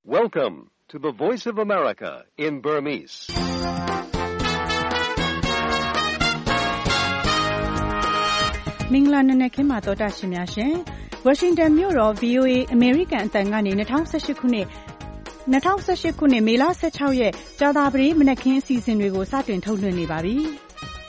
Welcome to the Voice of America in Burmese. ။မင်္ဂလာနံနက်ခင်းမှာတော်တာရှင်များရှင်။ Washington မြို့တော် VOA American အသံကနေ2018ခုနှစ်မေလ16ရက်ကြာသပတေးမနက်ခင်းအစီအစဉ်တွေကိုစတင်ထုတ်လွှင့်နေပါပြီ။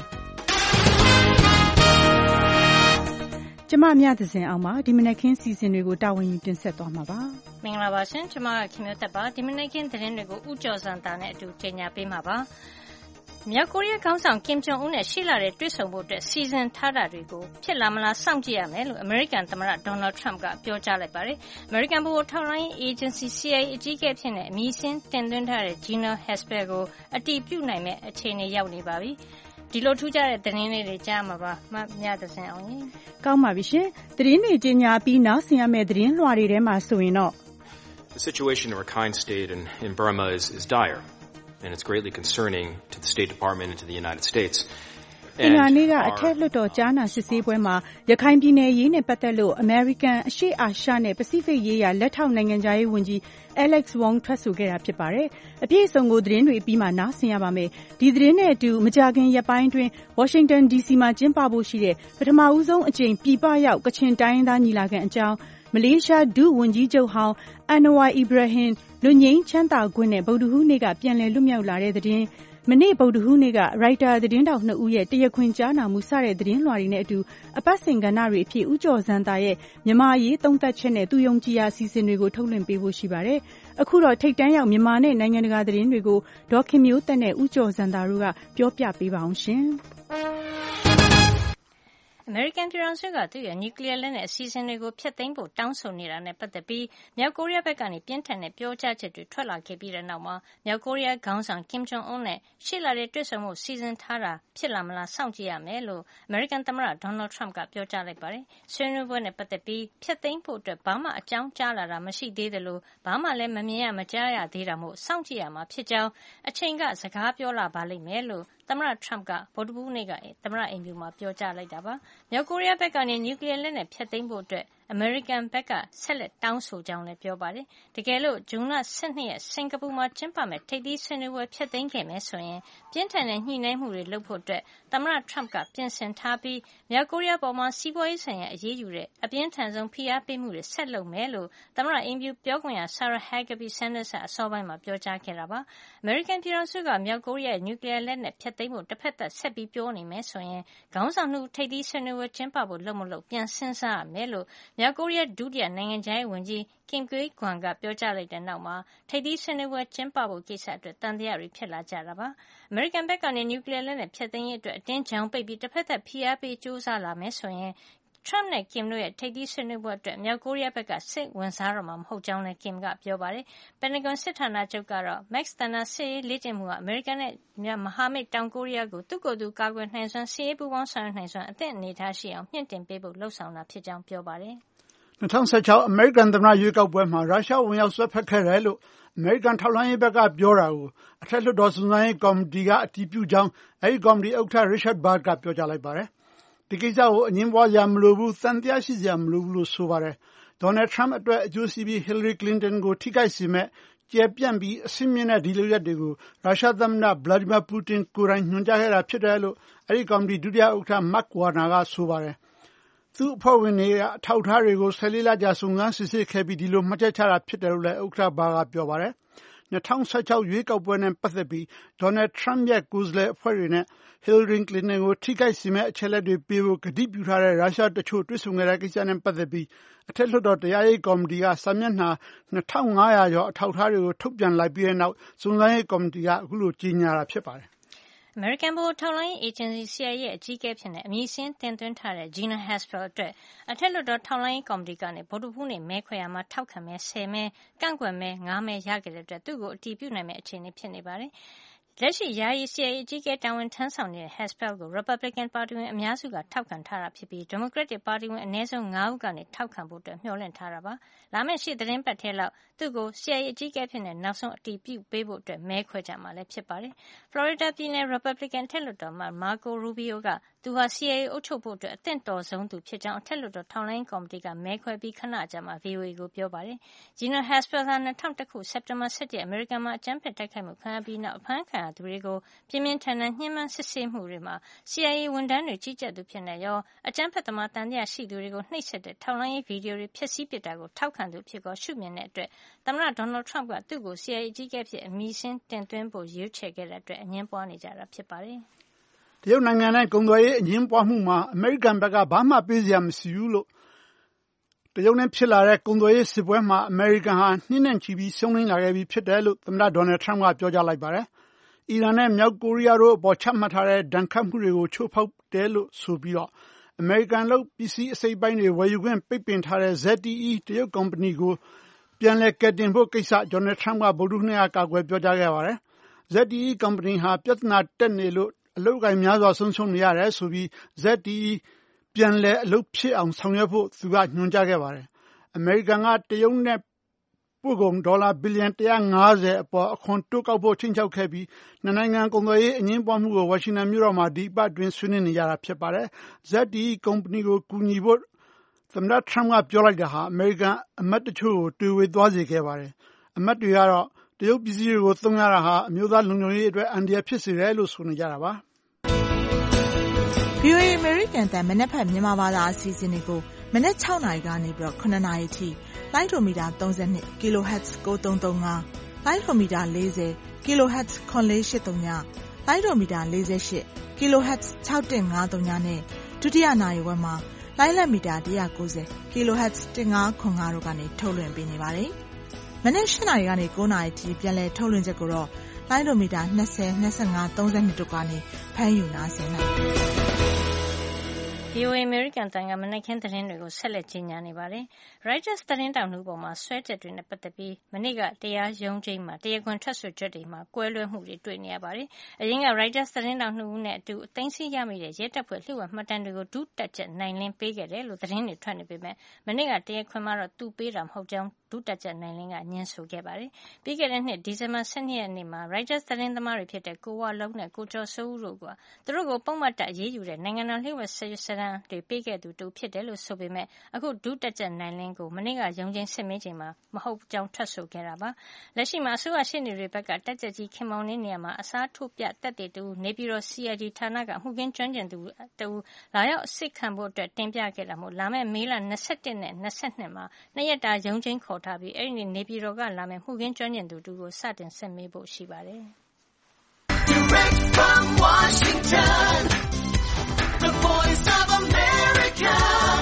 ကျမမြသဇင်အောင်ပါဒီမနက်ခင်းအစီအစဉ်တွေကိုတာဝန်ယူတင်ဆက်သွားမှာပါ။မင်္ဂလာပါရှင်။ကျမကခင်မျိုးသက်ပါဒီမနက်ခင်းသတင်းတွေကိုဥကြော်စံတာနဲ့အတူကြေညာပေးမှာပါ။မြောက်ကိုရီးယားခေါင်းဆောင်ကင်ဂျုံအွန်းနဲ့ရှေ့လတဲ့တွေ့ဆုံဖို့အတွက်စီစဉ်ထားတာတွေကိုဖြစ်လာမလားစောင့်ကြည့်ရမယ်လို့အမေရိကန်သမ္မတဒေါ်နယ်ထရမ့်ကပြောကြားလိုက်ပါတယ်။အမေရိကန်ဗဟိုထောက်လှမ်းရေးအေဂျင်စီ CIA အကြီးအကဲဖြစ်တဲ့အမည်စင်းတင်သွင်းထားတဲ့ Gina Haspel ကိုအတည်ပြုနိုင်မဲ့အခြေအနေရောက်နေပါပြီ။ဒီလိုထူးခြားတဲ့သတင်းလေးတွေကြားမှာပါမမြသစင်အောင်ရင်ကောင်းပါပြီရှင်သတင်းတွေကြေညာပြီးနောက်ဆင်ရမယ့်သတင်းလွှာတွေထဲမှာဆိုရင်တော့ The situation in Rakhine State in Burma is dire and it's greatly concerning to the State Department and to the United States. အင်္ဂါနေ့ကအထက်လွှတ်တော်ကြားနာစစ်ဆေးပွဲမှာရခိုင်ပြည်နယ်ရေးနဲ့ပတ်သက်လို့အမေရိကန်အရှေ့အာရှနဲ့ပစိဖိတ်ရေးရာလက်ထောက်နိုင်ငံခြားရေးဝန်ကြီး Alex Wong ထွက်ဆိုခဲ့တာဖြစ်ပါတယ်။အပြည့်အစုံကိုသတင်းတွေပြီးမှနားဆင်ရပါမယ်။ဒီသတင်းနဲ့အတူမကြာခင်ရက်ပိုင်းတွင် Washington DC မှာကျင်းပဖို့ရှိတဲ့ပထမဦးဆုံးအကြိမ်ပြည်ပရောက်ကချင်တိုင်းရင်းသားညီလာခံအကြောင်းမလေးရှားဒုဝန်ကြီးချုပ်ဟောင်း Anwar Ibrahim လွတ်ငြိမ်းချမ်းသာခွင့်နဲ့ဗုဒ္ဓဟူးနေ့ကပြန်လည်လွတ်မြောက်လာတဲ့သတင်းမနေ့ဗုဒ္ဓဟူးနေ့ကရိုက်တာသတင်းတောက်2ဦးရဲ့တရားခွင်ကြားနာမှုစတဲ့သတင်းလွှာတွေနဲ့အတူအပတ်စဉ်ကဏ္ဍတွေအဖြစ်ဥကြော်စံတာရဲ့မြန်မာရေးသုံးသပ်ချက်နဲ့သူယုံကြည်ရာအစီအစဉ်တွေကိုထုတ်လွှင့်ပေးဖို့ရှိပါတယ်။အခုတော့ထိပ်တန်းရောက်မြန်မာနဲ့နိုင်ငံတကာသတင်းတွေကိုဒေါ်ခင်မျိုးသက်နဲ့ဥကြော်စံတာတို့ကပြောပြပေးပါအောင်ရှင်။အမေရိကန်ပြည်ထောင်စုကသူ့ရဲ့နျူကလ িয়ার လက်နက်အစီအစဉ်တွေကိုဖျက်သိမ်းဖို့တောင်းဆိုနေတာနဲ့ပတ်သက်ပြီးမြောက်ကိုရီးယားဘက်ကနေပြင်းထန်တဲ့ပြောကြားချက်တွေထွက်လာခဲ့ပြီးတဲ့နောက်မှာမြောက်ကိုရီးယားခေါင်းဆောင်ကင်ဂျုံအွန်းနဲ့ရှေ့လတဲ့တွေ့ဆုံမှုစီစဉ်ထားတာဖြစ်လာမလားစောင့်ကြည့်ရမယ်လို့အမေရိကန်သမ္မတဒေါ်နယ်ထရမ့်ကပြောကြားလိုက်ပါတယ်။ဆွေးနွေးပွဲနဲ့ပတ်သက်ပြီးဖျက်သိမ်းဖို့အတွက်ဘာမှအကြောင်းကြားလာတာမရှိသေးသလိုဘာမှလည်းမမြင်ရမကြားရသေးတာမို့စောင့်ကြည့်ရမှာဖြစ်ကြောင်းအချိန်ကစကားပြောလာပါလိမ့်မယ်လို့သမ္မတထရမ့်ကဗုဒ္ဓဟူးနေ့ကသမ္မတအိမ်ဖြူမှာပြောကြားလိုက်တာပါ။မြောက်ကိုရီးယားဘက်ကနေနျူကလ িয়ার လက်နက်ဖျက်သိမ်းဖို့အတွက်အမေရိကန်ဘက်ကဆက်လက်တောင်းဆိုကြောင်းလည်းပြောပါတယ်။တကယ်လို့ဇွန်လ12ရက်စင်ကာပူမှာကျင်းပမယ့်ထိပ်သီးဆွေးနွေးပွဲဖျက်သိမ်းခဲ့မယ်ဆိုရင်ပြင်းထန်တဲ့ညှိနှိုင်းမှုတွေလုပ်ဖို့အတွက်သမ္မတထရမ့်ကပြင်ဆင်ထားပြီးမြောက်ကိုရီးယားပေါ်မှာစီးပွားရေးဆိုင်ရာအရေးယူတဲ့အပြင်းထန်ဆုံးဖိအားပေးမှုတွေဆက်လုပ်မယ်လို့သမ္မတအိမ်ဖြူပြောခွင့်ရ Sarah Huckabee Sanders ကအစောပိုင်းမှာပြောကြားခဲ့တာပါ။အမေရိကန်ပြည်ထောင်စုကမြောက်ကိုရီးယားရဲ့နျူကလ িয়ার လက်နက်ဖျက်သိမ်းဖို့တစ်ဖက်သက်ဆက်ပြီးပြောနေမယ်ဆိုရင်ခေါင်းဆောင်မှုထိပ်သီးဆွေးနွေးပွဲကျင်းပဖို့လုပ်မလို့ပြန်စဉ်းစားရမယ်လို့မြောက်ကိုရီးယားဒုတိယနိုင်ငံခြားရေးဝန်ကြီးကင်ဂွေးဂွမ်ကပြောကြားလိုက်တဲ့နောက်မှာထိပ်သီးဆွေးနွေးပွဲကျင်းပဖို့ကိစ္စအတွက်တန်တရားတွေဖြစ်လာကြတာပါ။အမေရိကန်ဘက်ကနေနျူကလ িয়ার လက်နက်ဖျက်သိမ်းရေးအတွက်အတင်းချောင်ပိတ်ပြီးတစ်ဖက်သက်ဖိအားပေးကြိုးစားလာမယ်ဆိုရင်ထရမ့်နဲ့ကင်တို့ရဲ့ထိပ်သီးဆွေးနွေးပွဲအတွက်မြောက်ကိုရီးယားဘက်ကစိတ်ဝင်စားတော့မှာမဟုတ်ကြောင်းလည်းကင်ကပြောပါတယ်။ပန်တဂွန်စစ်ဌာနချုပ်ကတော့ Max Thunder စစ်ရေးလေ့ကျင့်မှုကအမေရိကန်နဲ့မဟာမိတ်တောင်ကိုရီးယားကိုသူ့ကိုယ်သူကာကွယ်နိုင်စွမ်းစစ်ရေးပူးပေါင်းဆောင်ရွက်နိုင်စွမ်းအသင့်အနေထားရှိအောင်မြင့်တင်ပေးဖို့လှုံ့ဆော်တာဖြစ်ကြောင်းပြောပါတယ်။2016အမေရိကန်သမ္မတရွေးကောက်ပွဲမှာရုရှားဝင်ရောက်ဆွဲဖက်ခဲ့တယ်လို့အမေရိကန်ထောက်လှမ်းရေးဘက်ကပြောတာကိုအထက်လွှတ်တော်စုံစမ်းရေးကော်မတီကအတည်ပြုကြောင်းအဲဒီကော်မတီဥက္ကဋ္ဌ Richard Burr ကပြောကြားလိုက်ပါတယ်။ဒီကိစ္စကိုအငြင်းပွားစရာမလိုဘူး၊သံသယရှိစရာမလိုဘူးလို့ဆိုပါတယ်။ဒေါ်နယ်ထရမ့်အတွက်အကျိုးစီးပြီး Hillary Clinton ကိုထိခိုက်စေမဲ့ကျယ်ပြန့်ပြီးအဆင့်မြင့်တဲ့ဒီလုပ်ရပ်တွေကိုရုရှားသမ္မတ Vladimir Putin ကိုယ်တိုင်ညွှန်ကြားခဲ့တာဖြစ်တယ်လို့အဲဒီကော်မတီဒုတိယဥက္ကဋ္ဌ Mark Warner ကဆိုပါတယ်။သူ့အဖွဲ့ဝင်တွေအထောက်အထားတွေကို14လကြာစုံစမ်းစစ်ဆေးခဲ့ပြီးဒီလိုမှတ်ချက်ချတာဖြစ်တယ်လို့လည်းဥက္ကဋ္ဌဘာကပြောပါတယ်။2016ရွေးကောက်ပွဲနဲ့ပတ်သက်ပြီးဒေါ်နယ်ထရမ့်ရဲ့ကိုယ်စားလှယ်အဖွဲ့တွေနဲ့Hillary Clinton ကိုထိခိုက်စေမဲ့အချက်အလက်တွေပေးဖို့ကတိပြုထားတဲ့ရုရှားတချို့တွေ့ဆုံခဲ့တဲ့ကိစ္စနဲ့ပတ်သက်ပြီးအထက်လွှတ်တော်တရားရေးကော်မတီကစာမျက်နှာ2500ကျော်အထောက်အထားတွေကိုထုတ်ပြန်လိုက်ပြီးတဲ့နောက်စုံစမ်းရေးကော်မတီကအခုလိုကြေညာတာဖြစ်ပါတယ်။အမေရိကန်ဗဟိုထောက်လှမ်းရေးအေဂျင်စီ CIA ရဲ့အကြီးအကဲဖြစ်တဲ့အမည်စင်းတင်သွင်းထားတဲ့ Gina Haspel အတွက်အထက်လွှတ်တော်ထောက်လှမ်းရေးကော်မတီကနေဗုဒ္ဓဟူးနေ့မဲခွဲရာမှာထောက်ခံမဲ10မဲကန့်ကွက်မဲ9မဲရခဲ့တဲ့အတွက်သူ့ကိုအတည်ပြုနိုင်မယ့်အခြေအနေဖြစ်နေပါတယ်။လက်ရှိယာယီ CIA အကြီးအကဲတာဝန်ထမ်းဆောင်နေတဲ့ Haspel ကို Republican ပါတီဝင်အများစုကထောက်ခံထားတာဖြစ်ပြီး Democratic ပါတီဝင်အနည်းဆုံး9ဦးကနေထောက်ခံဖို့မျှော်လင့်ထားတာပါ။လာမယ့်ရှေ့သီတင်းပတ်ထဲလောက်သူ့ကို CIA အကြီးအကဲဖြစ်တဲ့နောက်ဆုံးအတည်ပြုပေးဖို့မဲခွဲကြမှာလည်းဖြစ်ပါတယ်။ Florida ပြည်နယ် Republican အထက်လွှတ်တော်အမတ် Marco Rubio ကသူဟာ CIA အုပ်ချုပ်ဖို့အတွက်အသင့်တော်ဆုံးသူဖြစ်ကြောင်းအထက်လွှတ်တော်ထောက်လှမ်းရေးကော်မတီကမဲခွဲပြီးခဏအကြာမှာ VOA ကိုပြောပါတယ်။ Gina Haspel ဟာ 2001 ခုစက်တင်ဘာ 17 ရက်အမေရိကန်မှာအကြမ်းဖက်တိုက်ခိုက်မှုခံရပြီးနောက်အဖမ်းခံရသူတွေကိုပြင်းပြင်းထန်ထန်ညှဉ်းပန်းစစ်ဆေးမှုတွေမှာ CIA ဝန်ထမ်းတွေကြီးကြပ်သူဖြစ်နေရောအကြမ်းဖက်သမားသံသယရှိသူတွေကိုနှိပ်စက်တဲ့ထောက်လှမ်းရေးဗီဒီယိုတွေဖျက်ဆီးပစ်တာကိုထောက်ခံသူဖြစ်ကောရှုမြင်တဲ့အတွက်သမ္မတ Donald Trump ကသူ့ကို CIA အကြီးအကဲအဖြစ်အမည်စာရင်းတင်သွင်းဖို့ရွေးချယ်ခဲ့တဲ့အတွက်အငြင်းပွားနေကြတာဖြစ်ပါတယ်။တရုတ်နိုင်ငံနဲ့ကုန်သွယ်ရေးအငြင်းပွားမှုမှာအမေရိကန်ဘက်ကဘာမှပေးစရာမရှိဘူးလို့တရုတ်နဲ့ဖြစ်လာတဲ့ကုန်သွယ်ရေးစစ်ပွဲမှာအမေရိကန်ဟာနှင်းနဲ့ချီပြီးရှုံးနိမ့်လာခဲ့ပြီးဖြစ်တယ်လို့သမ္မတ Donald Trump ကပြောကြားလိုက်ပါတယ်။အီရန်နဲ့မြောက်ကိုရီးယားတို့အပေါ်ချမှတ်ထားတဲ့ဒဏ်ခတ်မှုတွေကိုချိုးဖောက်တယ်လို့ဆိုပြီးတော့အမေရိကန်လုပ်ပစ္စည်းအစိတ်အပိုင်းတွေဝယ်ယူခွင့်ပိတ်ပင်ထားတဲ့ ZTE တရုတ်ကုမ္ပဏီကိုပြန်လည်ကယ်တင်ဖို့ကိစ္စ Donald Trump ကဗုဒ္ဓဟူးနေ့ကကာကွယ်ပြောကြားခဲ့ပါတယ်။ ZTE ကုမ္ပဏီဟာပြဿနာတက်နေလို့အလုပ်အကိုင်များစွာဆုံးရှုံးနေရတယ်ဆိုပြီး ZTE ပြန်လည်အလုပ်ဖြစ်အောင်ဆောင်ရွက်ဖို့သူကညွှန်ကြားခဲ့ပါတယ်။အမေရိကန်ကတရုတ်နဲ့ပို့ကုန်ဒေါ်လာဘီလီယံ150အပေါ်အခွန်တိုးကောက်ဖို့ချိန်ချောက်ခဲ့ပြီးနှစ်နိုင်ငံကုန်သွယ်ရေးအငြင်းပွားမှုကိုဝါရှင်တန်မြို့တော်မှာဒီအပတ်အတွင်းဆွေးနွေးနေကြတာဖြစ်ပါတယ်။ ZTE ကုမ္ပဏီကိုကူညီဖို့သမ္မတ Trump ကပြောလိုက်တာဟာအမေရိကန်အမတ်တချို့ကိုတွေဝေသွားစေခဲ့ပါတယ်။အမတ်တွေကတော့တရုတ်ပစ္စည်းတွေကိုသုံးရတာဟာအမျိုးသားလုံခြုံရေးအတွက်အန္တရာယ်ဖြစ်စေတယ်လို့ဆိုနေကြတာပါ။ VOA အမေရိကန်အသံမနက်ဖြန်မြန်မာဘာသာအစီအစဉ်တွေကိုမနက်6နာရီကနေပြီးတော့9နာရီအထိလိုင်းဒိုမီတာ32 kHz 9335လိုင်းဒိုမီတာ40 kHz 9483လိုင်းဒိုမီတာ48 kHz 6153နဲ့ဒုတိယနာရီဝက်မှာလိုင်းလက်မီတာ190 kHz 1505တို့ကနေထုတ်လွှင့်ပေးနေပါတယ်။မနက်8နာရီကနေ9နာရီအထိပြန်လည်ထုတ်လွှင့်ချက်ကိုတော့လိုင်းဒိုမီတာ20 25 32တို့ကနေဖမ်းယူနားဆင်နိုင်ပါတယ်။ VOA အမေရိကန်တန်ကမနက်ခင်းသတင်းတွေကိုဆက်လက်ကြီးညာနေပါတယ်။ Reuters သတင်းတောက်နှုပေါ်မှာဆွဲချက်တွေနဲ့ပတ်သက်ပြီးမနေ့ကတရားရုံးချိန်မှာတရားခွင်ထွက်ဆိုချက်တွေမှာကွဲလွဲမှုတွေတွေ့နေရပါတယ်။အရင်က Reuters သတင်းတောက်နှုနဲ့အတူသိမ်းဆည်းရမိတဲ့ရဲတပ်ဖွဲ့လျှို့ဝှက်မှတ်တမ်းတွေကိုဒုတပ်ကြပ်နိုင်လင်းပေးခဲ့တယ်လို့သတင်းတွေထွက်နေပေမဲ့မနေ့ကတရားခွင်မှာတော့သူပေးတာမဟုတ်ကြောင်းဒုတပ်ကြပ်နိုင်လင်းကညင်းဆိုခဲ့ပါတယ်။ပြီးခဲ့တဲ့နှစ်ဒီဇင်ဘာ12ရက်နေ့မှာ Reuters သတင်းသမားတွေဖြစ်တဲ့ကိုဝလုံးနဲ့ကိုကျော်စိုးဦးတို့ကသူတို့ကိုပုံမှန်တပ်အရေးယူတဲ့နိုင်ငံတော်လျှို့ဝှက်စာတမ်းတွေပေးခဲ့သူတူဖြစ်တယ်လို့ဆိုပေမဲ့အခုဒုတပ်ကြပ်နိုင်လင်းကိုမနေ့ကရုံးချင်းစစ်မေးချိန်မှာမဟုတ်ကြောင်းထွက်ဆိုခဲ့တာပါ။လက်ရှိမှာအစိုးရရှေ့နေတွေဘက်ကတပ်ကြပ်ကြီးခင်မောင်နေနေရာမှာအစားထိုးပြသက်သေတူနေပြည်တော် CID ဌာနကမှုခင်းကျွမ်းကျင်သူတူလာရောက်အစစ်ခံဖို့အတွက်တင်ပြခဲ့တာမို့လာမယ့်မေလ21နဲ့22မှာ2ရက်တာရုံးချင်းခေါ်ထားပြီးအဲ့ဒီနေပြည်တော်ကလာမယ့်မှုခင်းကျွမ်းကျင်သူတူကိုစတင်စစ်မေးဖို့ရှိပါတယ်။ Direct from Washington, the voice of America,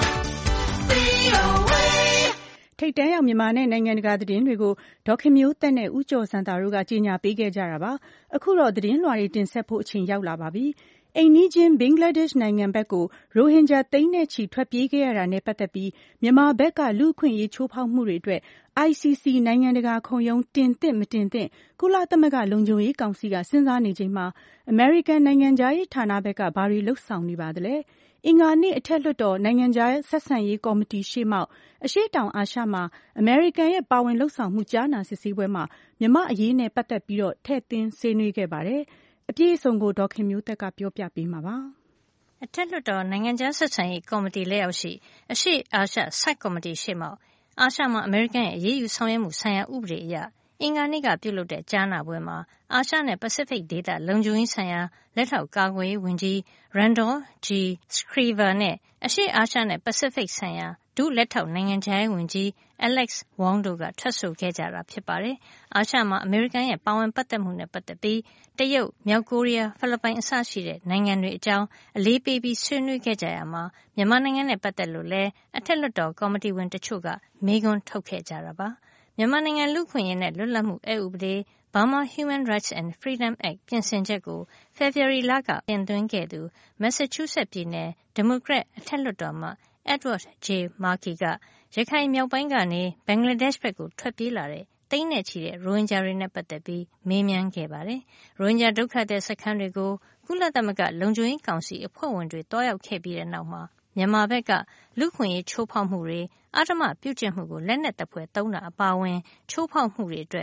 VOA ထိပ်တန်းရောက်မြန်မာနဲ့နိုင်ငံတကာသတင်းတွေကိုဒေါ်ခင်မျိုးသက်နဲ့ဦးကျော်စံတာတို့ကကြီးညာပေးခဲ့ကြတာပါ။အခုတော့သတင်းလွှာတွေတင်ဆက်ဖို့အချိန်ရောက်လာပါပြီ။အိမ်နီးချင်းဘင်္ဂလားဒေ့ရှ်နိုင်ငံဘက်ကိုရိုဟင်ဂျာသိန်းနဲ့ချီထွက်ပြေးခဲ့ရတာနဲ့ပတ်သက်ပြီးမြန်မာဘက်ကလူ့အခွင့်အရေးချိုးဖောက်မှုတွေအတွက် ICC နိုင်ငံတကာခုံရုံးတင်သင့်မတင်သင့်ကုလသမဂ္ဂလုံခြုံရေးကောင်စီကစဉ်းစားနေချိန်မှာအမေရိကန်နိုင်ငံခြားရေးဌာနဘက်ကဘာတွေလှုပ်ဆောင်နေပါသလဲ။အင်္ဂါနေ့အထက်လွှတ်တော်နိုင်ငံခြားဆက်ဆံရေးကော်မတီရှေ့မှောက်အရှေ့တောင်အာရှမှာအမေရိကန်ရဲ့ပါဝင်လှုပ်ဆောင်မှုကြားနာစစ်ဆေးပွဲမှာမြန်မာအရေးနဲ့ပတ်သက်ပြီးတော့ထည့်သွင်းဆွေးနွေးခဲ့ပါတယ်။အပြည့်အစုံကိုဒေါ်ခင်မျိုးသက်ကပြောပြပေးမှာပါ။အထက်လွှတ်တော်နိုင်ငံခြားဆက်ဆံရေးကော်မတီလက်အောက်ရှိအရှေ့အာရှစိုက်ကော်မတီရှေ့မှောက်အာရှမှာအမေရိကန်ရဲ့အရေးယူဆောင်ရွက်မှုဆိုင်ရာဥပဒေအရအင်္ဂါနေ့ကပြုလုပ်တဲ့ကြားနာပွဲမှာအာရှနဲ့ပစိဖိတ်ဒေသလုံခြုံရေးဆိုင်ရာလက်ထောက်ကာကွယ်ရေးဝန်ကြီး Randolph G. Schriever နဲ့အရှေ့အာရှနဲ့ပစိဖိတ်ဆိုင်ရာဒုလက်ထောက်နိုင်ငံခြားရေးဝန်ကြီး Alex Wong တို့ကထွက်ဆိုခဲ့ကြတာဖြစ်ပါတယ်။အာရှမှာအမေရိကန်ရဲ့ပါဝင်ပတ်သက်မှုနဲ့ပတ်သက်ပြီးတရုတ်၊မြောက်ကိုရီးယား၊ဖိလစ်ပိုင်အစရှိတဲ့နိုင်ငံတွေအကြောင်းအလေးပေးပြီးဆွေးနွေးခဲ့ကြရမှာမြန်မာနိုင်ငံနဲ့ပတ်သက်လို့လည်းအထက်လွှတ်တော်ကော်မတီဝင်တချို့ကမေးခွန်းထုတ်ခဲ့ကြတာပါ။မြန်မာနိုင်ငံလူ့အခွင့်အရေးနဲ့လွတ်လပ်မှုအက်ဥပဒေ Burma Human Rights and Freedom Act ပြင်ဆင်ချက်ကိုဖေဖေါ်ဝါရီလကတင်သွင်းခဲ့သူ Massachusetts ပြည်နယ်ဒီမိုကရက်အထက်လွှတ်တော်အမတ် Edward J. Markey ကရခိုင်မြောက်ပိုင်းကနေဘင်္ဂလားဒေ့ရှ်ဘက်ကိုထွက်ပြေးလာတဲ့သိန်းနဲ့ချီတဲ့ရိုဟင်ဂျာတွေနဲ့ပတ်သက်ပြီးမေးမြန်းခဲ့ပါတယ်။ရိုဟင်ဂျာဒုက္ခသည်စခန်းတွေကိုကုလသမဂ္ဂလုံခြုံရေးကောင်စီအဖွဲ့ဝင်တွေတွားရောက်ခဲ့ပြီးတဲ့နောက်မှာမြန်မာဘက်ကလူ့အခွင့်အရေးချိုးဖောက်မှုတွေအဓမ္မပြုကျင့်မှုကိုလက်နက်သဖွယ်သုံးတာအပါအဝင်ချိုးဖောက်မှုတွေအတွက်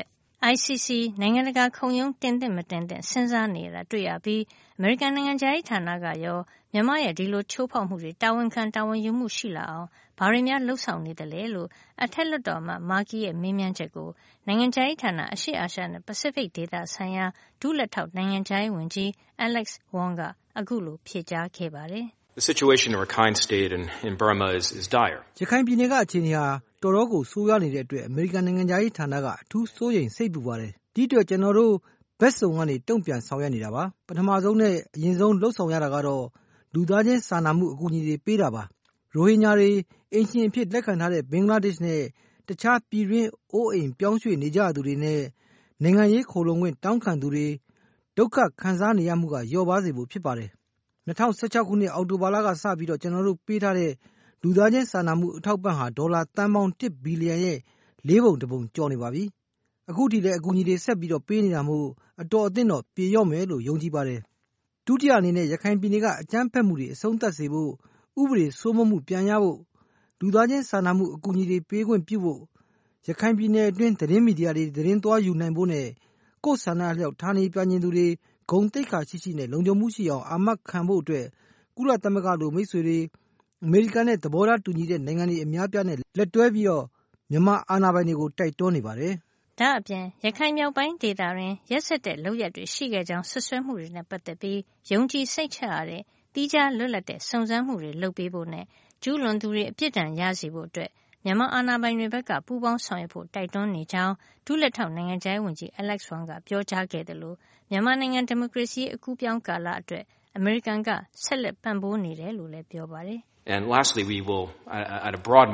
ICC နိုင်ငံတကာခုံရုံးတင်သင့်မတင်သင့်စဉ်းစားနေတာတွေ့ရပြီးအမေရိကန်နိုင်ငံခြားရေးဌာနကရောမြန်မာရဲ့ဒီလိုချိုးဖောက်မှုတွေတာဝန်ခံတာဝန်ယူမှုရှိလာအောင်ဘာတွေများလှုပ်ဆောင်နေသလဲလို့အထက်လွှတ်တော်အမတ်မာကီရဲ့မေးမြန်းချက်ကိုနိုင်ငံခြားရေးဌာနအရှေ့အာရှနဲ့ပစိဖိတ်ဒေသဆိုင်ရာဒုလက်ထောက်နိုင်ငံခြားရေးဝန်ကြီး Alex Wong ကအခုလိုဖြေကြားခဲ့ပါတယ်။ The situation in Rakhine State in Burma is dire. ရခိုင်ပြည်နယ်ကအခြေအနေဟာတော်တော်ကိုဆိုးရွားနေတဲ့အတွက်အမေရိကန်နိုင်ငံခြားရေးဌာနကအထူးစိုးရိမ်စိတ်ပူပါတယ်။ဒီအတွက်ကျွန်တော်တို့ဘက်စုံကနေတုံ့ပြန်ဆောင်ရွက်နေတာပါ။ပထမဆုံးနဲ့အရင်ဆုံးလှုပ်ဆောင်ရတာကတော့လူသားချင်းစာနာမှုအကူအညီတွေပေးတာပါ။ရိုဟင်ဂျာတွေအင်ရှင်အဖြစ်လက်ခံထားတဲ့ဘင်္ဂလားဒေ့ရှ်နဲ့တခြားပြည်တွင်းအိုးအိမ်ပြောင်းရွှေ့နေကြသူတွေနဲ့နိုင်ငံရေးခိုလှုံခွင့်တောင်းခံသူတွေဒုက္ခခံစားနေရမှုကလျော့ပါးစေဖို့ဖြစ်ပါတယ်။2016ခုနှစ်အောက်တိုဘာလကစပြီးတော့ကျွန်တော်တို့ပေးထားတဲ့လူသားချင်းစာနာမှုအထောက်ပံ့ဟာဒေါ်လာတန်ပေါင်း1ဘီလီယံရဲ့၄ပုံတစ်ပုံကျော်နေပါပြီ။အခုထိလည်းအကူအညီတွေဆက်ပြီးတော့ပေးနေတာမို့အတော်အသင့်တော့ပြေရော့မယ်လို့ယုံကြည်ပါတယ်။ဒုတိယအနေနဲ့ရခိုင်ပြည်နယ်ကအကြမ်းဖက်မှုတွေအဆုံးသတ်စေဖို့ဥပဒေစိုးမိုးမှုပြန်ရဖို့လူသားချင်းစာနာမှုအကူအညီတွေပေးခွင့်ပြုဖို့ရခိုင်ပြည်နယ်အတွင်းသတင်းမီဒီယာတွေသတင်းသွားယူနိုင်ဖို့နဲ့ကိုယ်ဆန္ဒအလျောက်ဌာနေပြန်ကျင်သူတွေဂုဏ်သိက္ခာရှိနဲ့လုံခြုံမှုရှိအောင်အာမခံဖို့အတွက်ကုလသမဂ္ဂလိုမိတ်ဆွေတွေအမေရိကန်နဲ့သဘောထားတူညီတဲ့နိုင်ငံတွေအများပြားနဲ့လက်တွဲပြီးတော့မြန်မာအာဏာပိုင်တွေကိုတိုက်တွန်းနေပါတယ်။ဒါအပြင်ရခိုင်မြောက်ပိုင်းဒေသတွင်ရက်စက်တဲ့လုပ်ရပ်တွေရှိခဲ့ကြောင်းဆွဆွဲမှုတွေနဲ့ပတ်သက်ပြီးယုံကြည်စိတ်ချရတဲ့တီးခြားလွတ်လပ်တဲ့စုံစမ်းမှုတွေလုပ်ပေးဖို့နဲ့ကျူးလွန်သူတွေအပြစ်ဒဏ်ရစေဖို့အတွက်မြန်မာအာဏာပိုင်တွေဘက်ကပူးပေါင်းဆောင်ရွက်ဖို့တိုက်တွန်းနေကြောင်းဒုလက်ထောက်နိုင်ငံခြားရေးဝန်ကြီး Alex Wong ကပြောကြားခဲ့တယ်လို့မြန်မာနိုင်ငံဒီမိုကရေစီအကူးပြောင်းကာလအတွက်အမေရိကန်ကဆက်လက်ပံ့ပိုးနေတယ်လို့လည်းပြောပါတယ်။ And lastly, we will, as a broad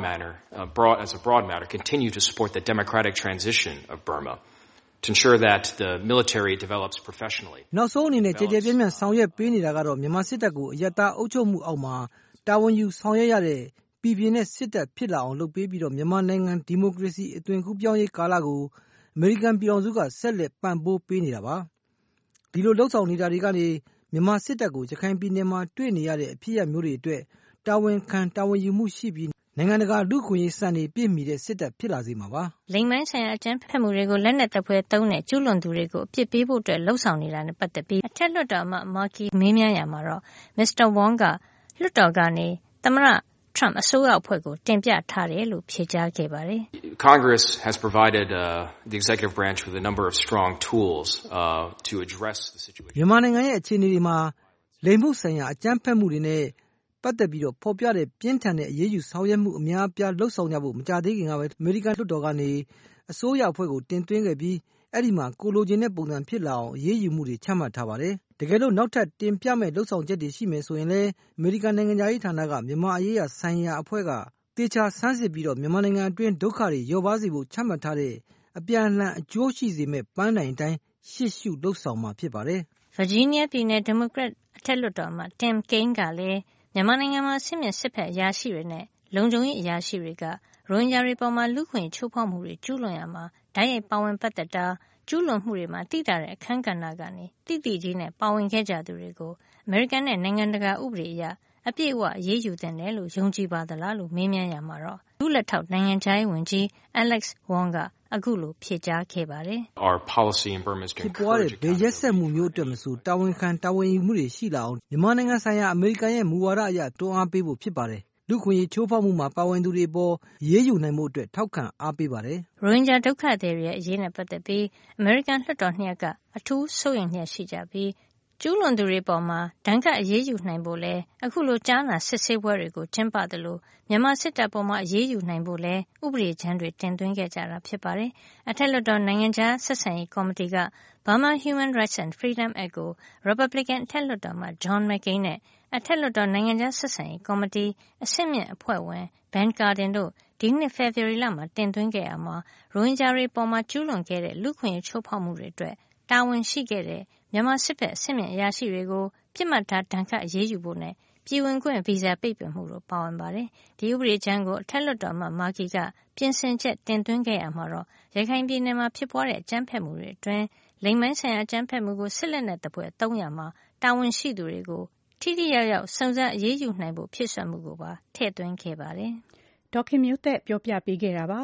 matter, continue to support the democratic transition of Burma to ensure that the military develops professionally. နောက်ဆုံးအနေနဲ့ကြည်ကြဲပြန့်ပြန့်ဆောင်ရွက်ပေးနေတာကတော့မြန်မာစစ်တပ်ကိုအယက်သားအုပ်ချုပ်မှုအောက်မှာတာဝန်ယူဆောင်ရွက်ရတဲ့ပြည်ပြင်းတဲ့စစ်တပ်ဖြစ်လာအောင်လုပ်ပေးပြီးတော့မြန်မာနိုင်ငံဒီမိုကရေစီအသွင်ကူးပြောင်းရေးကာလကိုအမေရိကန်ပြည်တော်စုကဆက်လက်ပံ့ပိုးပေးနေတာပါ။ဒီလိုလှုပ်ဆောင်နေတာတွေကနေမြန်မာစစ်တပ်ကိုရခိုင်ပြည်နယ်မှာတွေ့နေရတဲ့အဖြစ်အပျက်မျိုးတွေအတွက်တာဝန်ခံတာဝန်ယူမှုရှိပြီးနိုင်ငံတကာလူ့အခွင့်အရေးစံတွေပြည့်မီတဲ့စစ်တပ်ဖြစ်လာစေမှာပါ။လိင်ပိုင်းဆိုင်ရာအကြမ်းဖက်မှုတွေကိုလက်နက်တပ်ဖွဲ့သုံးတဲ့ကျူးလွန်သူတွေကိုအပြစ်ပေးဖို့အတွက်လှုံ့ဆော်နေတာနဲ့ပတ်သက်ပြီးအထက်လွှတ်တော်အမတ်မာကီမေးမြန်းရမှာတော့ Mr. Wong ကလွှတ်တော်ကနေသမ္မတTrump အစိုးရအဖွဲ့ကိုတင်ပြထားတယ်လို့ဖြေကြားခဲ့ပါတယ်။ Congress has provided the executive branch with a number of strong tools to address the situation. မြန်မာနိုင်ငံရဲ့အခြေအနေတွေမှာလိင်မှုဆိုင်ရာအကြမ်းဖက်မှုတွေနဲ့ပတ်သက်ပြီးတော့ဖော်ပြတဲ့ပြင်းထန်တဲ့အရေးယူဆောင်ရွက်မှုအများအပြားလှုပ်ဆောင်ကြဖို့မကြသေးခင်ကပဲအမေရိကန်လွှတ်တော်ကနေအစိုးရအဖွဲ့ကိုတင်သွင်းခဲ့ပြီးအဲ့ဒီမှာကိုလိုချင်တဲ့ပုံစံဖြစ်လာအောင်အရေးယူမှုတွေချမှတ်ထားပါတယ်။တကယ်လို့နောက်ထပ်တင်ပြမဲ့လှုပ်ဆောင်ချက်တွေရှိမယ်ဆိုရင်လည်းအမေရိကန်နိုင်ငံသားရေးဌာနကမြန်မာအရေးရဆိုင်ရာအဖွဲ့ကတေချာဆန်းစစ်ပြီးတော့မြန်မာနိုင်ငံအတွင်းဒုက္ခတွေလျော့ပါးစေဖို့ချမှတ်ထားတဲ့အပြန်အလှန်အကျိုးရှိစေမဲ့ပန်းတိုင်တိုင်းရှေ့ရှုလှုပ်ဆောင်မှာဖြစ်ပါတယ်။ Virginia ပြည်နယ်ဒီမိုကရက်အထက်လွှတ်တော်အမတ် Tim Kaine ကလည်းမြန်မာနိုင်ငံမှာစစ်မျက်စစ်ဖက်အရာရှိတွေနဲ့လုံခြုံရေးအရာရှိတွေကရိုဟင်ဂျာတွေပေါ်လူ့အခွင့်အရေးချိုးဖောက်မှုတွေကျူးလွန်ရမှာတိုက်ရိုက်ပါဝင်ပတ်သက်တာကျူးလွန်မှုတွေမှာသိတာတဲ့အခန်းကဏ္ဍကနေတိတိကြီးနဲ့ပါဝင်ခဲ့ကြသူတွေကိုအမေရိကန်နဲ့နိုင်ငံတကာဥပဒေအရအပြည့်အဝအရေးယူသင့်တယ်လို့ယုံကြည်ပါသလားလို့မေးမြန်းရမှာတော့ဒုလက်ထောက်နိုင်ငံခြားရေးဝန်ကြီး Alex Wong ကအခုလိုဖြေကြားခဲ့ပါတယ်။ Our policy in Burma is to encourage ဘယ်ရက်ဆက်မှုမျိုးအတွက်မဆိုတာဝန်ခံတာဝန်ယူမှုတွေရှိလာအောင်မြန်မာနိုင်ငံဆိုင်ရာအမေရိကန်ရဲ့မူဝါဒအရတွန်းအားပေးဖို့ဖြစ်ပါတယ်။လူ့ခွင့်ရေးချိုးဖောက်မှုမှာပါဝင်သူတွေပေါ်ရေးယူနိုင်မှုအတွက်ထောက်ခံအားပေးပါတယ်။ရိုဟင်ဂျာဒုက္ခသည်တွေရဲ့အရေးနဲ့ပတ်သက်ပြီးအမေရိကန်လွှတ်တော်နှစ်ရပ်ကအထူးစိုးရိမ်လျက်ရှိကြပြီးကျူးလွန်သူတွေပေါ်မှာဒဏ်ခတ်အရေးယူနိုင်ဖို့လဲအခုလိုကြားနာစစ်ဆေးပွဲတွေကိုကျင်းပသလိုမြန်မာစစ်တပ်ပေါ်မှာအရေးယူနိုင်ဖို့လဲဥပဒေကြမ်းတွေတင်သွင်းခဲ့ကြတာဖြစ်ပါတယ်။အထက်လွှတ်တော်နိုင်ငံခြားဆက်ဆံရေးကော်မတီက Burma Human Rights and Freedom Act ကို Republican အထက်လွှတ်တော်မှ John McCain နဲ့အထက်လွှတ်တော်နိုင်ငံခြားဆက်ဆံရေးကော်မတီအဆင့်မြင့်အဖွဲ့ဝင် Ben Cardin တို့ဒီနှစ်ဖေဖော်ဝါရီလမှာတင်သွင်းခဲ့ရမှာရိုဟင်ဂျာတွေပေါ်မှာကျူးလွန်ခဲ့တဲ့လူ့ခွင့်ရေးချိုးဖောက်မှုတွေအတွက်တာဝန်ရှိခဲ့တဲ့မြန်မာစစ်ဘက်အဆင့်မြင့်အရာရှိတွေကိုပြစ်မှတ်ထားဒဏ်ခတ်အရေးယူဖို့နဲ့ပြည်ဝင်ခွင့်ဗီဇာပိတ်ပင်မှုတို့ပါဝင်ပါတယ်။ဒီဥပဒေကြမ်းကိုအထက်လွှတ်တော်မှမာကီကပြင်ဆင်ချက်တင်သွင်းခဲ့ရမှာတော့ရခိုင်ပြည်နယ်မှာဖြစ်ပွားတဲ့အကြမ်းဖက်မှုတွေအတွင်းလိင်ပိုင်းဆိုင်ရာအကြမ်းဖက်မှုကိုစစ်လက်နက်တပ်ဖွဲ့300မှာတာဝန်ရှိသူတွေကိုထိထိရောက်ရောက်စုံစမ်းအရေးယူနိုင်ဖို့ဖြစ်ဆွမှုကိုပါထည့်သွင်းခဲ့ပါတယ်။ဒေါက်ခင်မျိုးသက်ပြောပြပေးခဲ့တာပါ။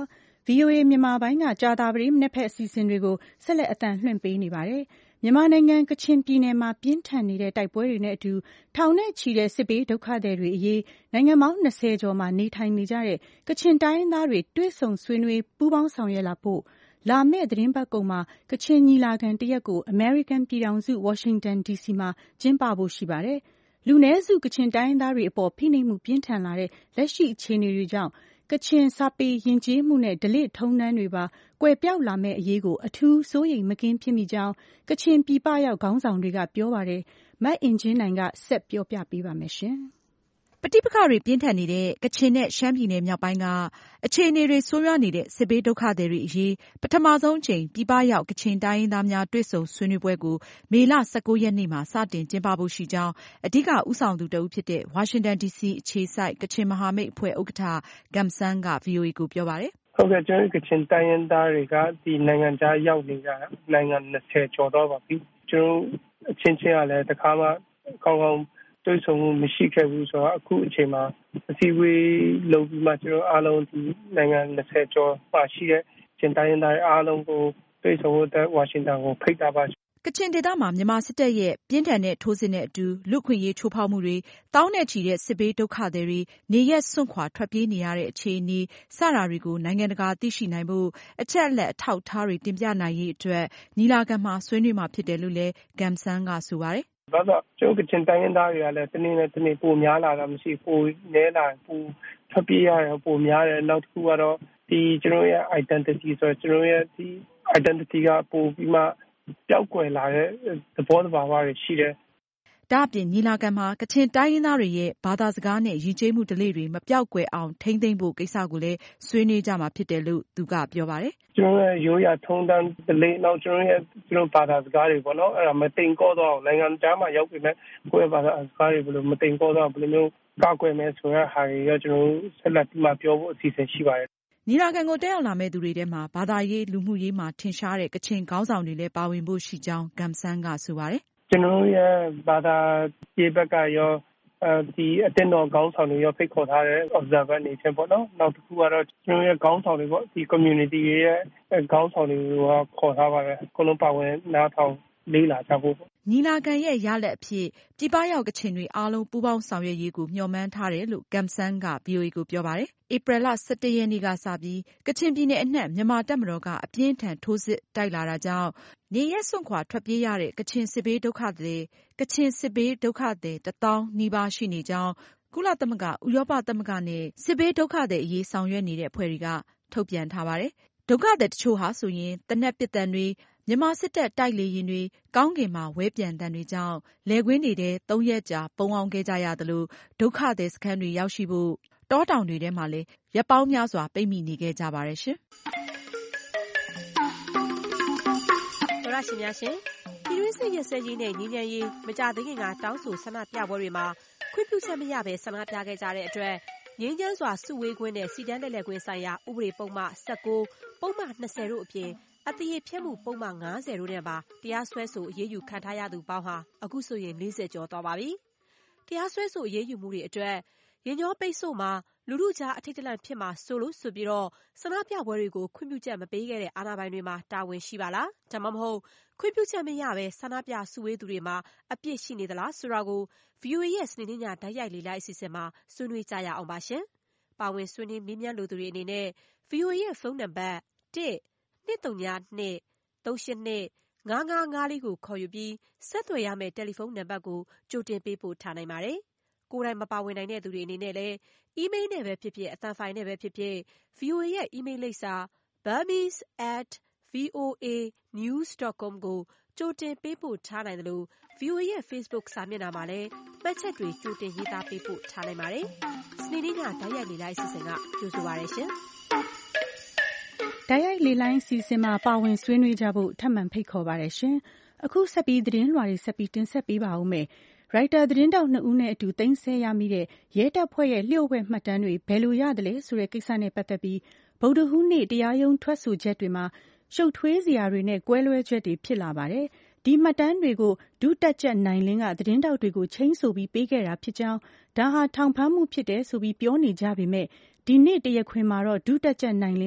VOA မြန်မာပိုင်းကကြာသပတေးမနက်ဖက်အစီအစဉ်တွေကိုဆက်လက်အသံလွှင့်ပေးနေပါတယ်။မြန်မာနိုင်ငံကချင်ပြည်နယ်မှာပြင်းထန်နေတဲ့တိုက်ပွဲတွေနဲ့အတူထောင်နဲ့ချီတဲ့စစ်ဘေးဒုက္ခသည်တွေအရေးနိုင်ငံပေါင်း20ကျော်မှာနေထိုင်နေကြတဲ့ကချင်တိုင်းရင်းသားတွေတွေ့ဆုံဆွေးနွေးပူးပေါင်းဆောင်ရွက်လာဖို့လာမယ့်သတင်းပတ်ကုန်မှာကချင်ညီလာခံတရက်ကိုအမေရိကန်ပြည်ထောင်စုဝါရှင်တန် DC မှာကျင်းပဖို့ရှိပါတယ်။လူနည်းစုကချင်တိုင်းရင်းသားတွေအပေါ်ဖိနှိပ်မှုပြင်းထန်လာတဲ့လက်ရှိအခြေအနေတွေကြောင့်ကချင်စာပေယဉ်ကျေးမှုနဲ့ဓလေ့ထုံးတမ်းတွေပါကွယ်ပြောက်လာမယ့်အရေးကိုအထူးစိုးရိမ်မကင်းဖြစ်မိကြောင်းကချင်ပြည်ပရောက်ခေါင်းဆောင်တွေကပြောပါတယ်။မအင်ကြင်းနိုင်ကဆက်ပြောပြပေးပါမယ်ရှင်။ပဋိပက္ခတွေပြင်းထန်နေတဲ့ကချင်နဲ့ရှမ်းပြည်နယ်မြောက်ပိုင်းကအခြေအနေတွေဆိုးရွားနေတဲ့စစ်ဘေးဒုက္ခသည်တွေအရေးပထမဆုံးအကြိမ်ပြည်ပရောက်ကချင်တိုင်းရင်းသားများတွေ့ဆုံဆွေးနွေးပွဲကိုမေလ19ရက်နေ့မှာစတင်ကျင်းပဖို့ရှိကြောင်းအဓိကဦးဆောင်သူတဦးဖြစ်တဲ့ဝါရှင်တန် DC အခြေစိုက်ကချင်မဟာမိတ်အဖွဲ့ဥက္ကဋ္ဌ Gum Sang က VOA ကိုပြောပါတယ်။ဟုတ်ကဲ့ကျွန်တော်ကချင်တိုင်းရင်းသားတွေကဒီနိုင်ငံခြားရောက်နေကြနိုင်ငံ20ကျော်တော့ပါပြီ။ကျွန်တော်အချင်းချင်းကလည်းတခါမှကောင်းကောင်းတွေ့ဆုံမှုမရှိခဲ့ဘူးဆိုတော့အခုအချိန်မှာအစည်းအဝေးလုပ်ပြီးမှကျွန်တော်အားလုံးဒီနိုင်ငံ20ကျော်ပါရှိတဲ့ချင်တိုင်းရင်းသားအားလုံးကိုတွေ့ဆုံဖို့ဝါရှင်တန်ကိုဖိတ်တာပါကချင်ဒေသမှာမြန်မာစစ်တပ်ရဲ့ပြင်းထန်တဲ့ထိုးစစ်နဲ့အတူလူ့အခွင့်အရေးချိုးဖောက်မှုတွေတောင်းနဲ့ချီတဲ့စစ်ဘေးဒုက္ခသည်တွေနေရက်စွန့်ခွာထွက်ပြေးနေရတဲ့အခြေအနေစတာတွေကိုနိုင်ငံတကာသိရှိနိုင်ဖို့အချက်အလက်အထောက်အထားတွေတင်ပြနိုင်ရေးအတွက်ညီလာခံမှာဆွေးနွေးမှာဖြစ်တယ်လို့လည်း Gum Sang ကဆိုပါတယ်။ဘာလို့ကျွန်တော်ကချင်တိုင်းရင်းသားတွေကလည်းတနေ့နဲ့တနေ့ပိုများလာတာမရှိပိုနဲလာပိုထွက်ပြေးရတာပိုများတယ်နောက်တစ်ခုကတော့ဒီကျွန်တော်ရဲ့ identity ဆိုတော့ကျွန်တော်ရဲ့ဒီ identity ကပိုပြီးမှပျောက်ကွယ်လာတဲ့သဘောတဘာဝတွေရှိတယ်။ဒါ့အပြင်ညီလာခံမှာကချင်တိုင်းရင်းသားတွေရဲ့ဘာသာစကားနဲ့ယဉ်ကျေးမှုဓလေ့တွေမပျောက်ကွယ်အောင်ထိန်းသိမ်းဖို့ကိစ္စကိုလည်းဆွေးနွေးကြမှာဖြစ်တယ်လို့သူကပြောပါတယ်။ကျွန်တော်ရဲ့ရိုးရာထုံးတမ်းဓလေ့နောက်ကျွန်တော်ဘာသာစကားတွေပေါ့နော်အဲ့ဒါမတိမ်ကောတော့နိုင်ငံခြားမှာရောက်ပြီမဲ့ကိုယ့်ဘာသာစကားတွေဘယ်လိုမတိမ်ကောတော့ဘယ်လိုမျိုးကောက်ကွယ်မယ်ဆိုတဲ့ဟာတွေရောကျွန်တော်ဆက်လက်ပြီးမှပြောဖို့အစီအစဉ်ရှိပါတယ်ညီလာခံကိုတက်ရောက်လာမယ့်သူတွေထဲမှာဘာသာရေးလူမှုရေးမှာထင်ရှားတဲ့ကချင်ခေါင်းဆောင်တွေလည်းပါဝင်ဖို့ရှိကြောင်း Gum Sang ကဆိုပါတယ်။ကျွန်တော်ရဲ့ဘာသာရေးဘက်ကရောဒီအတင်းတော်ခေါင်းဆောင်တွေရောဖိတ်ခေါ်ထားတဲ့ observer အနေနဲ့ပေါ့နော်။နောက်တစ်ခုကတော့ကျွန်တော်ရဲ့ခေါင်းဆောင်တွေပေါ့ဒီ community ရဲ့ခေါင်းဆောင်တွေကိုခေါ်ထားပါတယ်။အကုန်လုံးပါဝင်နားထောင်လေးလာကြဖို့ညီလာခံရဲ့ရလဒ်အဖြစ်ပြည်ပရောက်ကချင်တွေအားလုံးပူးပေါင်းဆောင်ရွက်ရေးကိုမျှော်မှန်းထားတယ်လို့ Gum Sang က VOA ကိုပြောပါတယ်။ဧပြီလ17ရက်နေ့ကစပြီးကချင်ပြည်နယ်အနှံ့မြန်မာတပ်မတော်ကအပြင်းထန်ထိုးစစ်တိုက်လာတာကြောင့်နေရက်စွန့်ခွာထွက်ပြေးရတဲ့ကချင်စစ်ဘေးဒုက္ခသည်1000နီးပါးရှိနေကြောင်းကုလသမဂ္ဂဥရောပသမဂ္ဂနဲ့စစ်ဘေးဒုက္ခသည်အရေးဆောင်ရွက်နေတဲ့အဖွဲ့တွေကထုတ်ပြန်ထားပါတယ်။ဒုက္ခသည်တချို့ဟာဆိုရင်သေနတ်ပစ်သံတွေမြန်မာစစ်တပ်တိုက်လေယာဉ်တွေကောင်းကင်မှာဝဲပျံသံတွေကြောင့်လယ်ကွင်းတွေထဲ3ရက်ကြာပုန်းအောင်ခဲ့ကြရသလိုဒုက္ခသည်စခန်းတွေရောက်ရှိဖို့တောတောင်တွေထဲမှာလည်းရက်ပေါင်းများစွာပိတ်မိနေခဲ့ကြပါတယ်ရှင်။သောရရှင်များရှင်ပြည်တွင်းစစ်ရက်စဲရေးနဲ့ငြိမ်းချမ်းရေးမကြသေးခင်ကတောင်းဆိုဆန္ဒပြပွဲတွေမှာခွင့်ပြုချက်မရဘဲဆန္ဒပြခဲ့ကြတဲ့အတွက်ငြိမ်းချမ်းစွာစုဝေးခွင့်နဲ့စီတန်းတက်လှည့်ခွင့်ဆိုင်ရာဥပဒေပုံမှန်19ပုံမှန်20တို့အပြင်အသရေဖျက်မှုပုံမှန်90တို့နဲ့ပါတရားစွဲဆိုအရေးယူခံထားရသူပေါင်းဟာအခုဆိုရင်40ကျော်သွားပါပြီ။တရားစွဲဆိုအရေးယူမှုတွေအတွက်ရင်ကျောပိတ်ဆို့မှာလူထုကြားအထိတ်တလန့်ဖြစ်မှာဆိုလို့ဆိုပြီးတော့ဆန္ဒပြပွဲတွေကိုခွင့်ပြုချက်မပေးခဲ့တဲ့အာဏာပိုင်တွေမှာတာဝန်ရှိပါလား။ဒါမှမဟုတ်ခွင့်ပြုချက်မရဘဲဆန္ဒပြစုဝေးသူတွေမှာအပြစ်ရှိနေသလားဆိုတာကို VOA ရဲ့စနေနေ့ညဓာတ်ရိုက်လေ့လာအစီအစဉ်မှာဆွေးနွေးကြရအောင်ပါရှင်။ပါဝင်ဆွေးနွေးမေးမြန်းလိုသူတွေအနေနဲ့ VOA ရဲ့ဖုန်းနံပါတ်1-202-382-5554ကိုခေါ်ယူပြီးဆက်သွယ်ရမယ့်တယ်လီဖုန်းနံပါတ်ကိုကြိုတင်ပေးပို့ထားနိုင်ပါတယ်။ကိုယ်တိုင်မပါဝင်နိုင်တဲ့သူတွေအနေနဲ့လည်းအီးမေးလ်နဲ့ပဲဖြစ်ဖြစ်အသံဖိုင်နဲ့ပဲဖြစ်ဖြစ် VOA ရဲ့အီးမေးလ်လိပ်စာ burmese@voanews.com ကိုကြိုတင်ပေးပို့ထားနိုင်တယ်လို့ VOA ရဲ့ Facebook စာမျက်နှာမှာလည်းမှတ်ချက်တွေကြိုတင်ရေးသားပေးပို့ထားနိုင်ပါတယ်။စနေနေ့ညဓာတ်ရိုက်လေ့လာအစီအစဉ်ကကြိုဆိုပါရရှင်။တိုက်ရိုက်လေလိုင်းစီစဉ်မှာပါဝင်ဆွေးနွေးကြဖို့ထပ်မံဖိတ်ခေါ်ပါတယ်ရှင်။အခုဆက်ပြီးသတင်းလွှာတွေဆက်ပြီးတင်ဆက်ပေးပါဦးမယ်။ရိုက်တာသတင်းတောက်2ဦးနဲ့အတူသိမ်းဆည်းရမိတဲ့ရဲတပ်ဖွဲ့ရဲ့လျှို့ဝှက်မှတ်တမ်းတွေဘယ်လိုရတယ်လဲဆိုတဲ့ကိစ္စနဲ့ပတ်သက်ပြီးဗုဒ္ဓဟူးနေ့တရားရုံးထွက်ဆိုချက်တွေမှာရှုပ်ထွေးစရာတွေနဲ့ကွဲလွဲချက်တွေဖြစ်လာပါတယ်။ဒီမှတ်တမ်းတွေကိုဒုတက်ချက်နိုင်လင်းကသတင်းတောက်တွေကိုချိန်ဆိုပြီးပေးခဲ့တာဖြစ်ကြောင်းဒါဟာထောင်ဖမ်းမှုဖြစ်တယ်ဆိုပြီးပြောနေကြပေမဲ့ဒီနေ့တရားခွင်မှာတော့ဒုတက်ချက်နိုင်လင်းက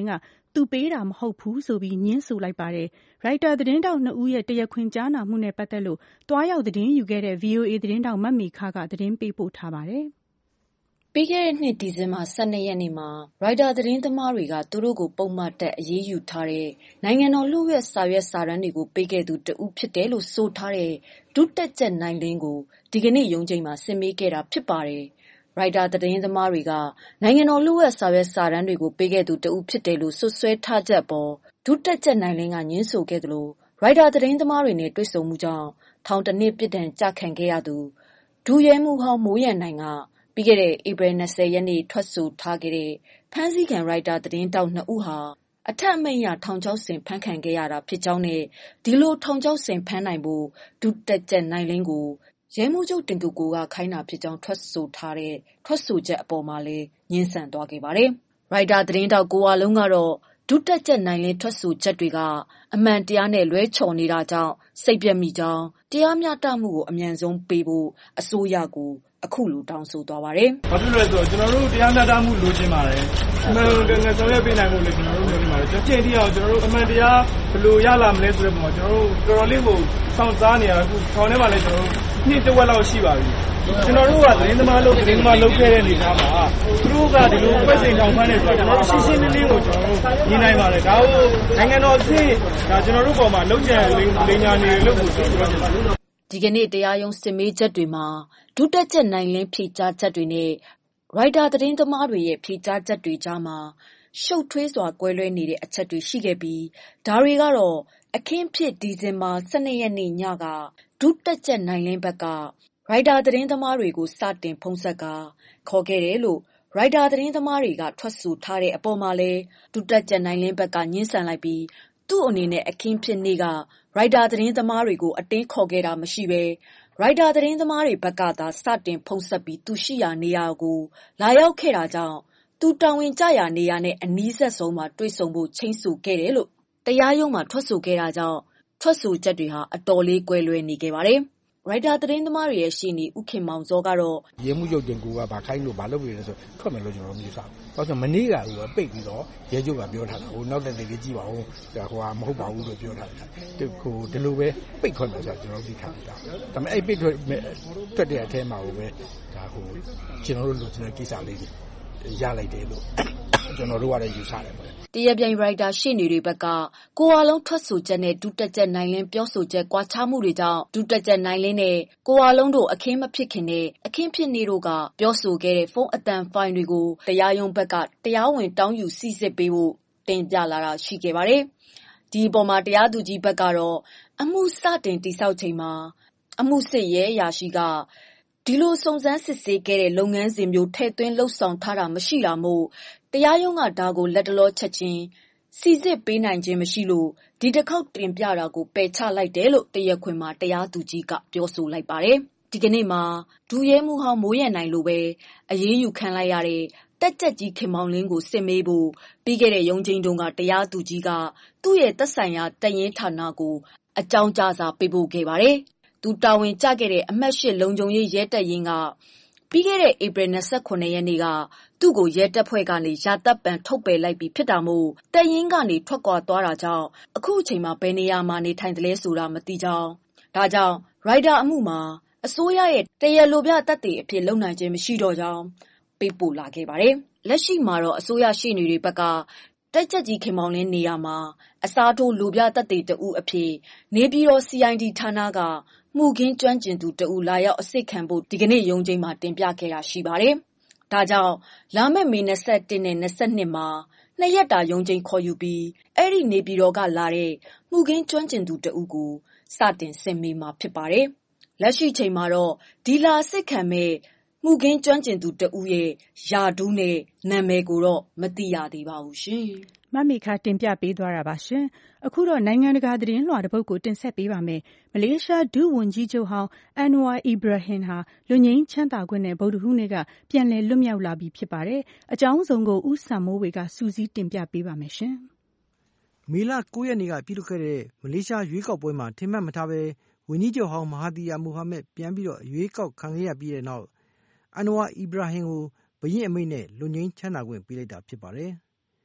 သူပေးတာမဟုတ်ဘူးဆိုပြီးငြင်းဆိုလိုက်ပါတယ်။ ရိုက်တာသတင်းထောက်2ဦးရဲ့တရားခွင်ကြားနာမှုနဲ့ပတ်သက်လို့တွားရောက်သတင်းယူခဲ့တဲ့ VOA သတင်းထောက်မမေခကသတင်းပေးပို့ထားပါတယ်။ပြီးခဲ့တဲ့နှစ်ဒီဇင်ဘာ12ရက်နေ့မှာရိုက်တာသတင်းသမားတွေကသူတို့ကိုပုံမှန်တက်အရေးယူထားတဲ့နိုင်ငံတော်လျှို့ဝှက်စာရွက်စာတမ်းတွေကိုပေးခဲ့သူတဦးဖြစ်တယ်လို့ဆိုထားတဲ့ဒုတက်ကြပ်နိုင်လင်းကိုဒီကနေ့ရုံးချိန်မှာစစ်မေးခဲ့တာဖြစ်ပါတယ်။ရိုက်တာသတင်းသမားတွေကနိုင်ငံတော်လျှို့ဝှက်စာရွက်စာတမ်းတွေကိုပေးခဲ့သူတဦးဖြစ်တယ်လို့ဆွဆွဲထားချက်ပေါ်ဒုတက်ကြပ်နိုင်လင်းကငြင်းဆိုခဲ့သလိုရိုက်တာသတင်းသမားတွေနဲ့တွေ့ဆုံမှုကြောင့်ထောင်တစ်နှစ်ပြစ်ဒဏ်ကျခံခဲ့ရသူဒုရဲမှူးဟောင်းမိုးရန်နိုင်ကပြီးခဲ့တဲ့ဧပြီ20ရက်နေ့ထွက်ဆိုထားခဲ့တဲ့ဖမ်းဆီးခံရိုက်တာသတင်းတောက်2ဦးဟာအထက်အမိန့်အရထောင်ချောက်ဆင်ဖမ်းခံခဲ့ရတာဖြစ်ကြောင်းနဲ့ဒီလိုထောင်ချောက်ဆင်ဖမ်းနိုင်ဖို့ဒုတက်ကြပ်နိုင်လင်းကိုရဲမှူးချုပ်တင်ကိုကိုကခိုင်းတာဖြစ်ကြောင်းထွက်ဆိုထားတဲ့ထွက်ဆိုချက်အပေါ်မှာလည်းငြင်းဆန်သွားခဲ့ပါတယ်။ရိုက်တာသတင်းတောက်ကိုဝလုံးကတော့ဒုတက်ကြပ်နိုင်လင်းထွက်ဆိုချက်တွေကအမှန်တရားနဲ့လွဲချော်နေတာကြောင့်စိတ်ပြတ်မိကြောင်းတရားမျှတမှုကိုအမြန်ဆုံးပေးဖို့အစိုးရကိုအခုလိုတောင်းဆိုသွားပါတယ်။ "ဘာဖြစ်လို့လဲဆိုတော့ကျွန်တော်တို့တရားမျှတမှုလိုချင်ပါတယ်။အမှန်တကယ်ဆောင်ရွက်ပေးနိုင်ဖို့လည်းကျွန်တော်တို့လိုချင်ပါတယ်။ကျွန်တော်ချိန်ထိအောင်ကျွန်တော်တို့အမှန်တရားဘယ်လိုရလာမလဲဆိုတဲ့ပုံမှာကျွန်တော်တို့တော်တော်လေးကိုစောင့်စားနေရအခုခေါင်းထဲမှာလည်းကျွန်တော်တို့နှစ်တစ်ဝက်လောက်ရှိပါပြီ။ကျွန်တော်တို့ကသတင်းသမားလုပ်ခဲ့တဲ့အနေအထားမှာသူတို့ကဒီလိုပတ်စင်ထောင်ဖမ်းနေဆိုတော့ကျွန်တော်တို့ရှင်းရှင်းလင်းလင်းကိုကျွန်တော်တို့ညီနိုင်ပါတယ်။ဒါကိုနိုင်ငံတော်အဖြစ်ဒါကျွန်တော်တို့ပေါ်မှာလုံးချင်လိညာနေလို့ကိုကျွန်တော်ပြောချင်ပါတယ်။ဒီကနေ့တရားရုံးစစ်မေးချက်တွေမှာဒုတက်ကြပ်နိုင်လင်းဖြေကြားချက်တွေနဲ့ရိုက်တာသတင်းသမားတွေရဲ့ဖြေကြားချက်တွေကြားမှာရှုပ်ထွေးစွာကွဲလွဲနေတဲ့အချက်တွေရှိခဲ့ပြီးဒါတွေကတော့အခင်းဖြစ်ဒီဇင်ဘာ12ရက်နေ့ညကဒုတက်ကြပ်နိုင်လင်းဘက်ကရိုက်တာသတင်းသမားတွေကိုစတင်ဖုံးဆက်ကခေါ်ခဲ့တယ်လို့ရိုက်တာသတင်းသမားတွေကထွက်ဆိုထားတဲ့အပေါ်မှာလဲဒုတက်ကြပ်နိုင်လင်းဘက်ကငြင်းဆန်လိုက်ပြီးသူ့အနေနဲ့အခင်းဖြစ်နေ့ကရိုက်တာသတင်းသမားတွေကိုအတင်းခေါ်ခဲ့တာမရှိဘဲရိုက်တာသတင်းသမားတွေဘက်ကသာစတင်ဖုံးဆက်ပြီးသူရှိရာနေရာကိုလာရောက်ခဲ့တာကြောင့်သူတာဝန်ကျရာနေရာနဲ့အနီးဆက်ဆုံးမှာတွေ့ဆုံဖို့ချိန်းဆိုခဲ့တယ်လို့တရားရုံးမှာထွက်ဆိုခဲ့တာကြောင့်ထွက်ဆိုချက်တွေဟာအတော်လေးကွဲလွဲနေခဲ့ပါတယ်။ရိုက်တာသတင်းသမားတွေရဲ့ရှေ့နေဦးခင်မောင်စောကတော့ရဲမှုချုပ်တင်ကိုကဘာခိုင်းလို့ဘာလုပ်ရလဲဆိုထွက်မယ်လို့ကျွန်တော်မယူဆဘူး။ဘာလို့မနေ့ကကပိတ်ပြီးတော့ရဲချုပ်ကပြောထားတာဟိုနောက်တဲ့တကယ်ကြည့်ပါဦးဟိုဟာမဟုတ်ပါဘူးလို့ပြောထားတယ်။ဟိုဒီလိုပဲပိတ်ခွင့်မယ်ဆိုတော့ကျွန်တော်သိထားတာ။ဒါပေမဲ့အဲ့ပိတ်ထွက်တဲ့အထဲမှာကိုပဲဒါဟိုကျွန်တော်တို့လိုချင်တဲ့ကိစ္စလေးတွေရလိုက်တယ်လို့ကျွန်တော်တို့ကလည်းယူဆတယ်ပေါ့။တရားပြိုင်ရိုက်တာရှေ့နေတွေဘက်ကကိုဝါလုံးထွက်ဆိုချက်နဲ့ဒုတက်ကြပ်နိုင်လင်းပြောဆိုချက်ကွာခြားမှုတွေကြောင့်ဒုတက်ကြပ်နိုင်လင်းနဲ့ကိုဝါလုံးတို့အခင်းမဖြစ်ခင်နဲ့အခင်းဖြစ်နေတို့ကပြောဆိုခဲ့တဲ့ဖုန်းအသံဖိုင်တွေကိုတရားရုံးဘက်ကတရားဝင်တောင်းယူစိစစ်ပေးဖို့တင်ပြလာတာရှိခဲ့ပါတယ်။ဒီအပေါ်မှာတရားသူကြီးဘက်ကတော့အမှုစတင်တိစောက်ချိန်မှာအမှုစစ်ရဲအရာရှိကဒီလိုစုံစမ်းစစ်ဆေးခဲ့တဲ့လုပ်ငန်းစဉ်မျိုးထည့်သွင်းလှုပ်ဆောင်ထားတာမရှိတာမို့တရားရုံးကဒါကိုလက်တလောချက်ချင်းစီစစ်ပေးနိုင်ခြင်းမရှိလို့ဒီတစ်ခေါက်တင်ပြတာကိုပယ်ချလိုက်တယ်လို့တရားခွင်မှာတရားသူကြီးကပြောဆိုလိုက်ပါတယ်။ဒီကနေ့မှာဒုရဲမှူးဟောင်းမိုးရန်နိုင်လိုပဲအရေးယူခံလိုက်ရတဲ့တက်ကြပ်ကြီးခင်မောင်လင်းကိုစစ်မေးဖို့ပြီးခဲ့တဲ့ရုံးချိန်တုန်းကတရားသူကြီးကသူ့ရဲ့သက်ဆိုင်ရာတပ်ရင်းဌာနကိုအကြောင်းကြားစာပေးပို့ခဲ့ပါတယ်။သူတာဝန်ကျခဲ့တဲ့အမှတ်8လုံခြုံရေးရဲတပ်ရင်းကပြီးခဲ့တဲ့ဧပြီ29ရက်နေ့ကသူ့ကိုရဲတပ်ဖွဲ့ကနေရာတပ်ပံထုတ်ပယ်လိုက်ပြီးဖြစ်တာမို့တပ်ရင်းကနေထွက်ခွာသွားတာကြောင့်အခုအချိန်မှာဘယ်နေရာမှာနေထိုင်တယ်လဲဆိုတာမသိကြောင်းဒါကြောင့်ရိုက်တာအမှုမှာအစိုးရရဲ့တရားလိုပြသက်သေအဖြစ်လုံနိုင်ခြင်းမရှိတော့ကြောင်းပေးပို့လာခဲ့ပါတယ်။လက်ရှိမှာတော့အစိုးရရှေ့နေတွေဘက်ကတက်ကြပ်ကြီးခင်မောင်လင်းနေရာမှာအစားထိုးလိုပြသက်သေတဦးအဖြစ်နေပြည်တော် CID ဌာနကမှုခင်းကျွမ်းကျင်သူတဦးလာရောက်အစစ်ခံဖို့ဒီကနေ့ရုံးချိန်မှာတင်ပြခဲ့တာရှိပါတယ်။ဒါကြောင့်လာမယ့်မေ21နဲ့22မှာ2ရက်တာရုံးချိန်ခေါ်ယူပြီးအဲ့ဒီနေပြည်တော်ကလာတဲ့မှုခင်းကျွမ်းကျင်သူတဦးကိုစတင်စစ်မေးမှာဖြစ်ပါတယ်။လက်ရှိချိန်မှာတော့ဒီလာအစစ်ခံမဲ့မှုခင်းကျွမ်းကျင်သူတဦးရဲ့ယာဒူးနဲ့နာမည်ကိုတော့မသိရသေးပါဘူးရှင်။မမေခတင်ပြပေးသွားတာပါရှင်။အခုတော့နိုင်ငံတကာသတင်းလွှာတစ်ပုဒ်ကိုတင်ဆက်ပေးပါမယ်။မလေးရှားဒုဝန်ကြီးချုပ်ဟောင်းအန်နဝါအီဘရာဟင်ဟာလွတ်ငြိမ်းချမ်းသာခွင့်နဲ့ဗုဒ္ဓဟူးနေ့ကပြန်လည်လွတ်မြောက်လာပြီဖြစ်ပါတယ်။အကြောင်းစုံကိုဦးစံမိုးဝေကစူးစီးတင်ပြပေးပါမယ်ရှင်။မေလ9ရက်နေ့ကပြုလုပ်ခဲ့တဲ့မလေးရှားရွေးကောက်ပွဲမှာထင်မှတ်မထားဘဲဝန်ကြီးချုပ်ဟောင်းမဟာသီယာမိုဟာမက်ပြန်ပြီးတော့ရွေးကောက်ခံခဲ့ရပြီးတဲ့နောက်အန်နဝါအီဘရာဟင်ကိုဘုရင်အမိန့်နဲ့လွတ်ငြိမ်းချမ်းသာခွင့်ပေးလိုက်တာဖြစ်ပါတယ်။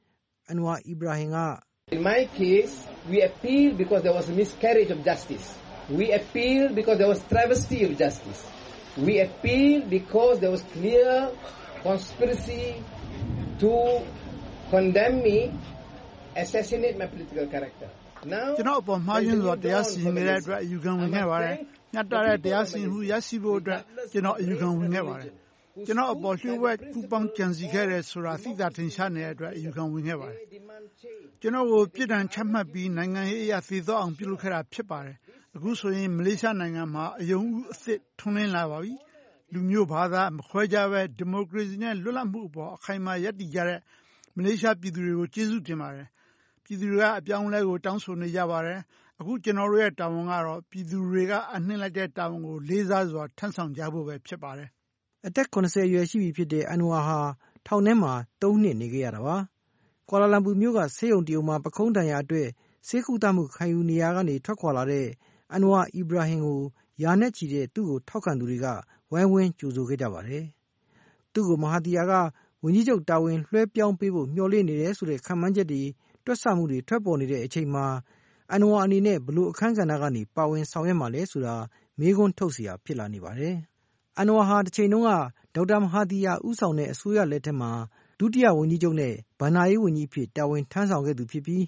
Anwar Ibrahim က In my case, we appeal because there was a miscarriage of justice. We appeal because there was travesty of justice. We appeal because there was clear conspiracy to condemn me, assassinate my political character. Now, ကျွန်တော်အပေါ်မှားယွင်းစွာတရားစီရင်နေတဲ့အတွက်အယူခံဝင်ခဲ့ပါတယ်။ညှပ်တာတဲ့တရားစီရင်မှုရရှိဖို့အတွက်ကျွန်တော်အယူခံဝင်ခဲ့ပါတယ်။ကျွန်တော်အပေါ်လျှို့ဝှက်ကူပေါင်းကြံစည်ခဲ့တဲ့ဆိုတာသိတာထင်ရှားနေတဲ့အတွက်အယူခံဝင်ခဲ့ပါတယ်။ကျွန်တော်ကိုပြည်ထောင်ချမှတ်ပြီးနိုင်ငံရေးအရာသေသောအောင်ပြုလုပ်ခဲ့တာဖြစ်ပါတယ်။အခုဆိုရင်မလေးရှားနိုင်ငံမှာအယုံဦးအသစ်ထွန်းလင်းလာပါပြီ။လူမျိုးဘာသာမခွဲခြားပဲဒီမိုကရေစီနဲ့လွတ်လပ်မှုအပေါ်အခိုင်အမာရပ်တည်ကြတဲ့မလေးရှားပြည်သူတွေကိုကျေးဇူးတင်ပါတယ်။ပြည်သူတွေကအပြောင်းအလဲကိုတောင်းဆိုနေကြပါတယ်။အခုကျွန်တော်တို့ရဲ့တာဝန်ကတော့ပြည်သူတွေကအနှင်းလိုက်တဲ့တာဝန်ကိုလေးစားစွာထမ်းဆောင်ကြဖို့ပဲဖြစ်ပါတယ်။အသက်80အရွယ်ရှိပြီဖြစ်တဲ့ Anwar ဟာထောင်ထဲမှာ3နှစ်နေခဲ့ရတာပါ။ကွာလာလမ်ပူမြို့ကဆေးရုံတရုံမှာပခုံးတန်ရာအတွက်ဆေးကုသမှုခံယူနေရာကနေထွက်ခွာလာတဲ့ Anwar Ibrahim ကိုယာနဲ့ချီတဲ့သူ့ကိုထောက်ခံသူတွေကဝိုင်းဝန်းကြိုဆိုခဲ့ကြပါတယ်။သူ့ကိုမဟာသီယာကဝန်ကြီးချုပ်တာဝန်လွှဲပြောင်းပေးဖို့မျှော်လင့်နေတယ်ဆိုတဲ့ခန့်မှန်းချက်တွေတွက်ဆမှုတွေထွက်ပေါ်နေတဲ့အချိန်မှာ Anwar အနေနဲ့ဘလို့အခန်းကဏ္ဍကနေပါဝင်ဆောင်ရွက်မှာလဲဆိုတာမေးခွန်းထုတ်စရာဖြစ်လာနေပါတယ်။ Anwar ဟာတစ်ချိန်တုန်းကဒေါက်တာမဟာသီယာဦးဆောင်တဲ့အစိုးရလက်ထက်မှာဒုတိယဝန်ကြီးချုပ်နဲ့ဘဏ္ဍာရေးဝန်ကြီးအဖြစ်တာဝန်ထမ်းဆောင်ခဲ့သူဖြစ်ပြီး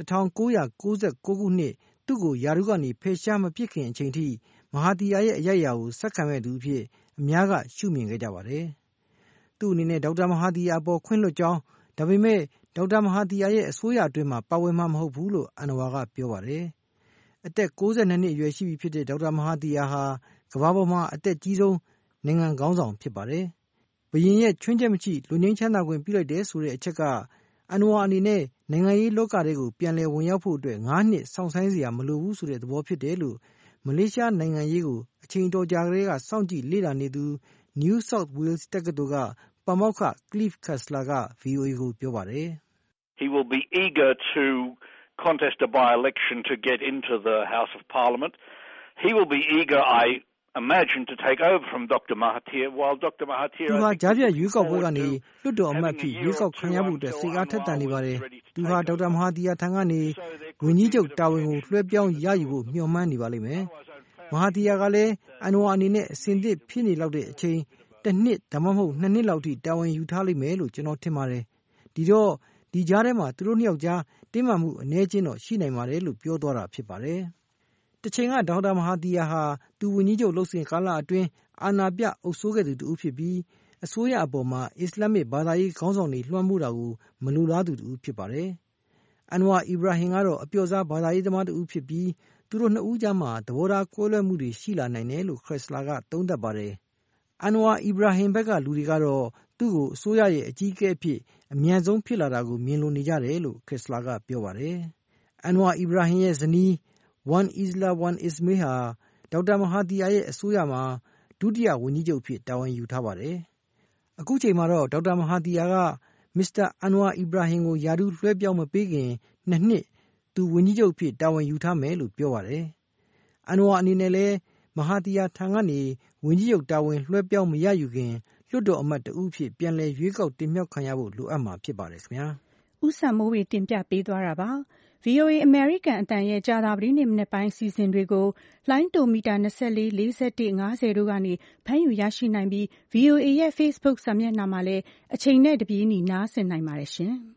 1996ခုနှစ်သူ့ကိုယာရုကနေဖယ်ရှားမပစ်ခင်အချိန်ထိမဟာသီယာရဲ့အရိုက်အရာကိုဆက်ခံခဲ့သူအဖြစ်အများကရှုမြင်ခဲ့ကြပါတယ်။သူ့အနေနဲ့ဒေါက်တာမဟာသီယာပေါ်ခွင့်လွှတ်ကြောင်းဒါပေမဲ့ဒေါက်တာမဟာသီယာရဲ့အစိုးရအတွင်းမှာပါဝင်မှာမဟုတ်ဘူးလို့ Anwar ကပြောပါတယ်။အသက်62နှစ်အရွယ်ရှိပြီဖြစ်တဲ့ဒေါက်တာမဟာသီယာဟာကမ္ဘာပေါ်မှာအသက်ကြီးဆုံးနိုင်ငံခေါင်းဆောင်ဖြစ်ပါတယ်။ဘုရင်ရဲ့ချွင်းချက်မရှိလူငင်းချမ်းသာခွင့်ပြုလိုက်တဲ့ဆိုတဲ့အချက်က Anwar အနေနဲ့နိုင်ငံရေးလောကတွေကိုပြန်လည်ဝင်ရောက်ဖို့အတွက်9နှစ်စောင့်ဆိုင်းစရာမလိုဘူးဆိုတဲ့သဘောဖြစ်တယ်လို့မလေးရှားနိုင်ငံရေးကိုအချိန်တော်ကြာကလေးကစောင့်ကြည့်လေ့လာနေသူ New South Wales တက္ကသိုလ်ကပါမောက္ခ Cliff Kessler က VOA ကိုပြောပါတယ်။ He will be eager to contest a by-election to get into the House of Parliament. He will be eager, I imagine, to take over from Dr. Mahathir, while Dr. Mahathir... သူဟာကြားပြရွေးကောက်ပွဲကနေလွှတ်တော်အမတ်ဖြစ်ရွေးကောက်ခံရဖို့အတွက်စိတ်အားထက်သန်နေပါတယ်။သူဟာဒေါက်တာမဟာသီယာထံကနေဝန်ကြီးချုပ်တာဝန်ကိုလွှဲပြောင်းရယူဖို့မျှော်မှန်းနေပါလိမ့်မယ်။မဟာသီယာကလည်းAnwarအနေနဲ့အစဉ်သစ်ဖြစ်နေလောက်တဲ့အချိန်တစ်နှစ်ဒါမှမဟုတ်2နှစ်လောက်ထိတာဝန်ယူထားလိမ့်မယ်လို့ကျွန်တော်ထင်ပါတယ်။ဒီတော့ဒီကြားထဲမှာသူတို့နှစ်ယောက်ကြားတင်းမာမှုအနည်းချင်းတော့ရှိနိုင်ပါတယ်လို့ပြောသွားတာဖြစ်ပါတယ်။တစ်ချိန်ကဒေါက်တာမဟာသီယာဟာသူဝန်ကြီးချုပ်လုပ်စဉ်ကာလအတွင်းအာဏာပြအုပ်စိုးခဲ့သူတူဖြစ်ပြီးအစိုးရအပေါ်မှာအစ္စလာမစ်ဘာသာရေးခေါင်းဆောင်တွေလွှမ်းမိုးတာကိုမလိုလားသူတူဖြစ်ပါတယ်။ Anwar Ibrahim ကတော့အပျော်စားဘာသာရေးသမားတူဖြစ်ပြီးသူတို့နှစ်ဦးကြားမှာသဘောထားကွဲလွဲမှုတွေရှိလာနိုင်တယ်လို့ Kessler ကသုံးသပ်ပါတယ်။ Anwar Ibrahim ဘက်ကလူတွေကတော့သူ့ကိုအစိုးရရဲ့အကြီးအကဲအဖြစ်အမြန်ဆုံးဖြစ်လာတာကိုမြင်လိုနေကြတယ်လို့ Kessler ကပြောပါတယ်။ Anwar Ibrahim ရဲ့ဇနီး Wan Isla Wan Ismail ဟာဒေါက်တာမဟာသီယာရဲ့အစိုးရမှာဒုတိယဝန်ကြီးချုပ်ဖြစ်တာဝန်ယူထားပါတယ်။အခုချိန်မှာတော့ဒေါက်တာမဟာသီယာကမစ္စတာAnwar Ibrahim ကိုယာရုလွှဲပြောင်းမပေးခင်2နှစ်သူဝန်ကြီးချုပ်ဖြစ်တာဝန်ယူထားမယ်လို့ပြောပါတယ်။ Anwar အနေနဲ့လည်းမဟာသီယာထံကနေဝန်ကြီးချုပ်တာဝန်လွှဲပြောင်းမရယူခင်လွှတ်တော်အမတ်တဦးဖြစ်ပြန်လည်ရွေးကောက်တင်မြှောက်ခံရဖို့လိုအပ်မှာဖြစ်ပါတယ်ခင်ဗျာ။ဦးစံမိုးဝေတင်ပြပေးသွားတာပါ။ VOA American အတန်ရဲ့ကြာသပတေးနေ့မနေ့ပိုင်းအစီအစဉ်တွေကိုလိုင်းတိုမီတာ24 41 50တို့ကနေဖမ်းယူရရှိနိုင်ပြီး VOA ရဲ့ Facebook စာမျက်နှာမှာလည်းအချိန်နဲ့တပြေးညီနားဆင်နိုင်ပါတယ်ရှင်။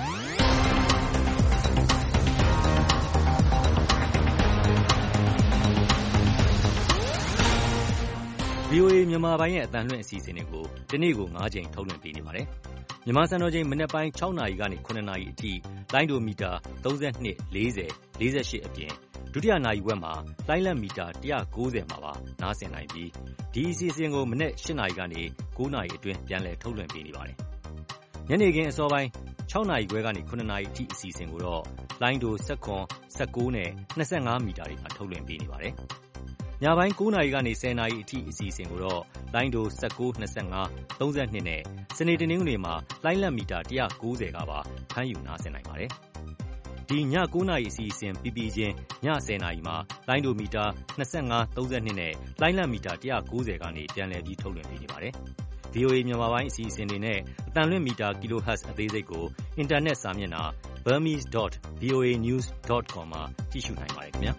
VOA မြန်မာပိုင်းရဲ့အသံလွှင့်အစီအစဉ်တွေကိုဒီနေ့ကို9ချိန်ထုတ်လွှင့်ပေးနေပါတယ်။မြန်မာစံတော်ချိန်မနက်ပိုင်း6နာရီကနေ9နာရီအထိလိုင်းဒိုမီတာ32 40 48အပြင်ဒုတိယနာရီဝက်မှာလိုင်းလက်မီတာ190မှာပါနားဆင်နိုင်ပြီးဒီအစီအစဉ်ကိုမနက်8နာရီကနေ9နာရီအတွင်းပြန်လည်ထုတ်လွှင့်ပေးနေပါတယ်။ညနေခင်းအစောပိုင်း6နာရီခွဲကနေ9နာရီအထိအစီအစဉ်ကိုတော့လိုင်းဒို16 19နဲ့25မီတာတွေမှာထုတ်လွှင့်ပေးနေပါတယ်။ညပိုင်း9နာရီကနေ10နာရီအထိအစီအစဉ်ကိုတော့လိုင်းဒို19 25 32နဲ့စနေတနင်္ဂနွေမှာလိုင်းလက်မီတာ190ကပါဖမ်းယူနားဆင်နိုင်ပါတယ်။ဒီည9နာရီအစီအစဉ်ပြီးပြီးချင်းည10နာရီမှာလိုင်းဒိုမီတာ25 32နဲ့လိုင်းလက်မီတာ190ကနေပြန်လည်ပြီးထုတ်လွှင့်ပေးနေပါတယ်။ VOA မြန်မာပိုင်းအစီအစဉ်တွေနဲ့အသံလွှင့်မီတာ kilohertz အသေးစိတ်ကိုအင်တာနက်စာမျက်နှာ burmese.voanews.com မှာကြည့်ရှုနိုင်ပါတယ်ခင်ဗျာ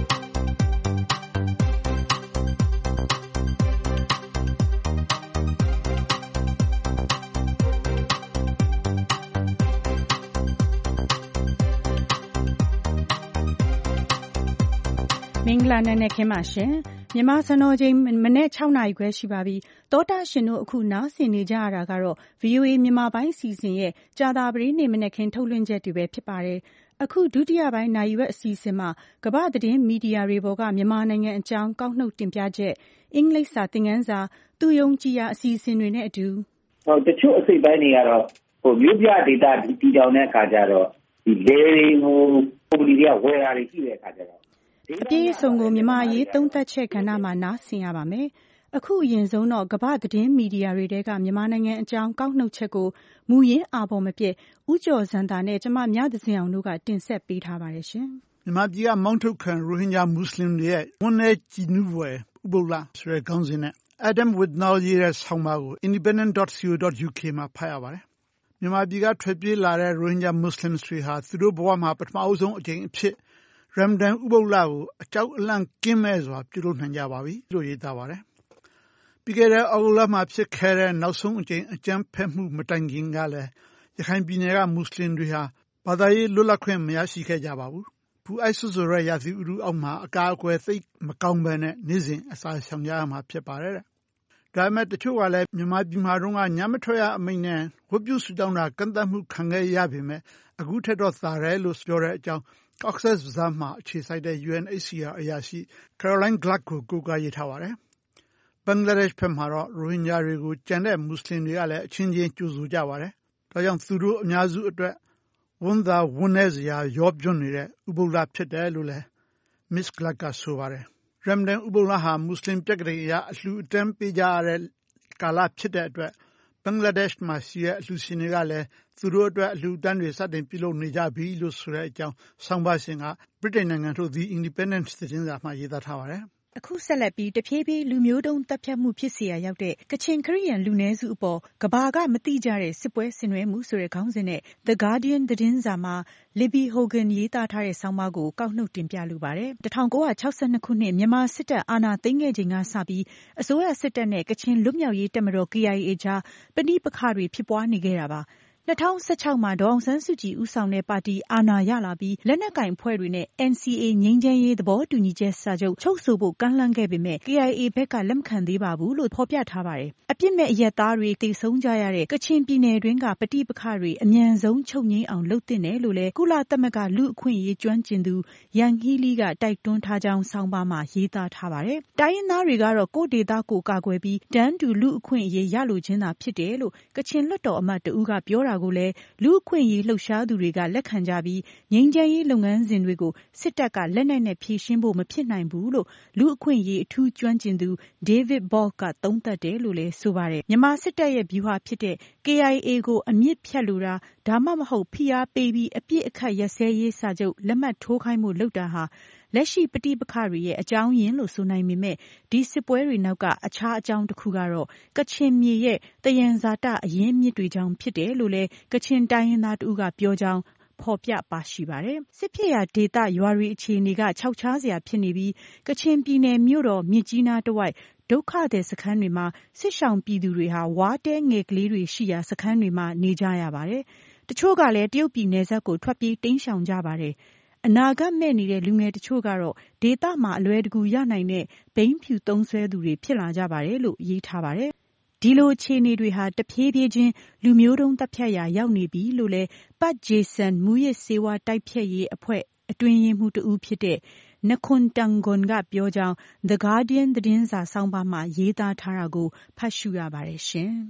မင်္ဂလာနံနက်ခင်းပါရှင်မြန်မာစံတော်ချိန်မနေ့6နာရီခွဲရှိပါပြီတောတာရှင်တို့အခုနားဆင်နေကြရတာကတော့ VOA မြန်မာပိုင်းအစီအစဉ်ရဲ့ကြာသပတေးနေ့မနေ့ခင်းထုတ်လွှင့်ချက်တွေပဲဖြစ်ပါတယ်အခုဒုတိယပိုင်းနာရီဝက်အစီအစဉ်မှာကမ္ဘာသတင်းမီဒီယာတွေပေါ်ကမြန်မာနိုင်ငံအကြောင်းကောက်နှုတ်တင်ပြချက်အင်္ဂလိပ်စာသင်ခန်းစာသူယုံကြည်ရာအစီအစဉ်တွေနဲ့အတူတချို့အစိပ်ပိုင်းတွေကတော့မြို့ပြဒေသတည်တောင်တဲ့အခါကျတော့ဒီလေတွေကိုပုံလီတွေကဝယ်တာတွေရှိတဲ့အခါကျတော့အပြည့်အစုံကိုမြန်မာရေးသုံးသပ်ချက်ကဏ္ဍမှာနားဆင်ရပါမယ်။အခုအရင်ဆုံးတော့ကမ္ဘာသတင်းမီဒီယာတွေတဲကမြန်မာနိုင်ငံအကြောင်းကောက်နှုတ်ချက်ကိုမူရင်းအာဘော်မပြည့်ဦးကျော်စံတာနဲ့ကျမမြသဇင်အောင်တို့ကတင်ဆက်ပေးထားပါတယ်ရှင်။မြန်မာပြည်ကမောင်းထုတ်ခံရိုဟင်ဂျာမွတ်စလင်တွေရဲ့ဝန်내ကြည်နူးပွဲဥပုသ်လဆိုတဲ့ခေါင်းစဉ်နဲ့ Adam Whitnall ရေးတဲ့ဆောင်းပါးကို independent.co.uk မှာဖတ်ရပါတယ်။မြန်မာပြည်ကထွက်ပြေးလာတဲ့ရိုဟင်ဂျာမွတ်စလင်တွေဟာသူတို့ဘဝမှာပထမအဆုံးအကြိမ်အဖြစ်ရမ်ဒန်ဥပုသ်လကိုအကြောက်အလန့်ကင်းမဲ့စွာပြုလုပ်နိုင်ကြပါပြီလို့ရေးသားပါတယ်။ပြီးခဲ့တဲ့ဩဂုတ်လမှာဖြစ်ခဲ့တဲ့နောက်ဆုံးအကြိမ်အကြမ်းဖက်မှုမတိုင်ခင်ကလည်းရခိုင်ပြည်နယ်ကမွတ်စလင်တွေဟာဘာသာရေးလွတ်လပ်ခွင့်မရရှိခဲ့ကြပါဘူး။ပူအိုက်ဆွဆိုရဲရာသီဥတုအောက်မှာအကာအကွယ်သိမကောင်းဘဲနဲ့နေ့စဉ်အစာရှောင်ကြရမှာဖြစ်ပါတယ်တဲ့။ဒါပေမဲ့တချို့ကလည်းမြန်မာပြည်မှာတော့ညမထွက်ရအမိန့်နဲ့ဝတ်ပြုဆုတောင်းတာကန့်သတ်မှုခံခဲ့ရပေမဲ့အခုထက်တော့သာတယ်လို့ပြောတဲ့အကြောင်းCox's Bazar မှာအခြေစိုက်တဲ့ UNHCR အရာရှိ Caroline Gluck ကိုကိုးကားရေးထားပါတယ်။ဘင်္ဂလားဒေ့ရှ်ဘက်မှာတော့ရိုဟင်ဂျာတွေကိုကြံတဲ့မွတ်စလင်တွေကလည်းအချင်းချင်းကြိုဆိုကြပါတယ်။ဒါကြောင့်သူတို့အများစုအတွက်ဝန်သာဝန်내စရာရောပြွန်းနေတဲ့ဥပုသ်လဖြစ်တယ်လို့လည်း Miss Gluck ကဆိုပါတယ်။ရမ်ဒန်ဥပုသ်လဟာမွတ်စလင်ပြက္ခဒိန်အရအလှူအတန်းပေးကြရတဲ့ကာလဖြစ်တဲ့အတွက်ဘင်္ဂလားဒေ့ရှ်မှာရှိတဲ့အလှူရှင်တွေကလည်းသူတို့အတွက်အလှူအတန်းတွေစတင်ပြုလုပ်နေကြပြီလို့ဆိုတဲ့အကြောင်းဆောင်းပါးရှင်ကဗြိတိန်နိုင်ငံထုတ် The Independent သတင်းစာမှာရေးသားထားပါတယ်။အခုဆက်လက်ပြီးတဖြည်းဖြည်းလူမျိုးတုံးတပ်ဖြတ်မှုဖြစ်เสียရောက်တဲ့ကချင်ခရစ်ယာန်လူနည်းစုအပေါ်ကဘာကမတိကြတဲ့စစ်ပွဲဆင်နွှဲမှုဆိုတဲ့ခေါင်းစဉ်နဲ့ The Guardian သတင်းစာမှာ Libby Hogan ရေးသားထားတဲ့ဆောင်းပါးကိုကောက်နှုတ်တင်ပြလိုပါတယ်။1962ခုနှစ်မြန်မာစစ်တပ်အာဏာသိမ်းခဲ့ချိန်ကစပြီးအစိုးရစစ်တပ်နဲ့ကချင်လွတ်မြောက်ရေးတပ်မတော် KIA ကြားပဋိပက္ခတွေဖြစ်ပွားနေခဲ့တာပါ။2016မှာဒေါ်အောင်ဆန်းစုကြည်ဦးဆောင်တဲ့ပါတီအာဏာရလာပြီးလက်နက်ကိုင်အဖွဲ့တွေနဲ့ NCA ငြိမ်းချမ်းရေးသဘောတူညီချက်စာချုပ်ချုပ်ဆိုဖို့ကမ်းလှမ်းခဲ့ပေမဲ့ KIA ဘက်ကလက်မခံသေးပါဘူးလို့ဖော်ပြထားပါတယ်။အပြစ်မဲ့အရပ်သားတွေသေဆုံးကြရတဲ့ကချင်ပြည်နယ်တွင်းကပဋိပက္ခတွေအမြန်ဆုံးချုပ်ငြိမ်းအောင်လုပ်သင့်တယ်လို့လည်းကုလသမဂ္ဂလူ့အခွင့်အရေးကျွမ်းကျင်သူယန်ဟီလီကတိုက်တွန်းထားကြောင်းဆောင်းပါးမှာရေးသားထားပါတယ်။တိုင်းရင်းသားတွေကတော့ကိုယ့်ဒေသကိုကာကွယ်ပြီးတန်းတူလူ့အခွင့်အရေးရလိုခြင်းသာဖြစ်တယ်လို့ကချင်လွှတ်တော်အမတ်တဦးကပြောတာကိုလည်းလူ့အခွင့်အရေးလှုပ်ရှားသူတွေကလက်ခံကြပြီးငြိမ်းချမ်းရေးလုပ်ငန်းစဉ်တွေကိုစစ်တပ်ကလက်နက်နဲ့ဖြေရှင်းဖို့မဖြစ်နိုင်ဘူးလို့လူ့အခွင့်အရေးအထူးကျွမ်းကျင်သူ David Ball ကသုံးသပ်တယ်လို့လည်းဆိုပါတယ်။မြန်မာစစ်တပ်ရဲ့ဗျူဟာဖြစ်တဲ့ KIA ကိုအမြစ်ဖြတ်လိုတာဒါမှမဟုတ်ဖိအားပေးပြီးအပြစ်အခတ်ရပ်စဲရေးစာချုပ်လက်မှတ်ထိုးခိုင်းမှုလုပ်တာဟာလက်ရှိပဋိပက္ခတွေရဲ့အကြောင်းရင်းလို့ဆိုနိုင်ပေမဲ့ဒီစစ်ပွဲတွေနောက်ကအခြားအကြောင်းတစ်ခုကတော့ကချင်မြေရဲ့တယံဇာတအရင်းမြစ်တွေကြောင့်ဖြစ်တယ်လို့လည်းကချင်တိုင်းရင်းသားတဦးကပြောကြောင်းဖော်ပြပါရှိပါတယ်။စစ်ဖြစ်ရာဒေသရွာတွေအခြေအနေကခြောက်ခြားစရာဖြစ်နေပြီးကချင်ပြည်နယ်မြို့တော်မြစ်ကြီးနားတဝိုက်ဒုက္ခသည်စခန်းတွေမှာစစ်ရှောင်ပြည်သူတွေဟာဝါးတဲငယ်ကလေးတွေရှိရာစခန်းတွေမှာနေကြရပါတယ်။တချို့ကလည်းတရုတ်ပြည်နယ်စပ်ကိုထွက်ပြေးတိမ်းရှောင်ကြပါတယ်။အနာဂတ်မဲ့နေတဲ့လူငယ်တချို့ကတော့ဒေသမှာအလွယ်တကူရနိုင်တဲ့ဘိန်းဖြူသုံးဆွဲသူတွေဖြစ်လာကြပါတယ်လို့ရေးထားပါတယ်။ဒီလိုအခြေအနေတွေဟာတဖြည်းဖြည်းချင်းလူမျိုးတုံးတပ်ဖြတ်ရာရောက်နေပြီလို့လည်းပတ်ဂျေဆန်မူရစ်စေဝါတိုက်ဖြတ်ရေးအဖွဲ့အတွင်းရေးမှူးတဦးဖြစ်တဲ့နခွန်တန်ဂွန်ကပြောကြောင်း The Guardian သတင်းစာဆောင်းပါးမှာရေးသားထားတာကိုဖတ်ရှုရပါတယ်ရှင်။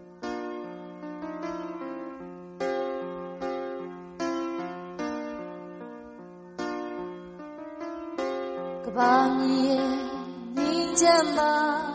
ကဘာမြေညီချက်မှာ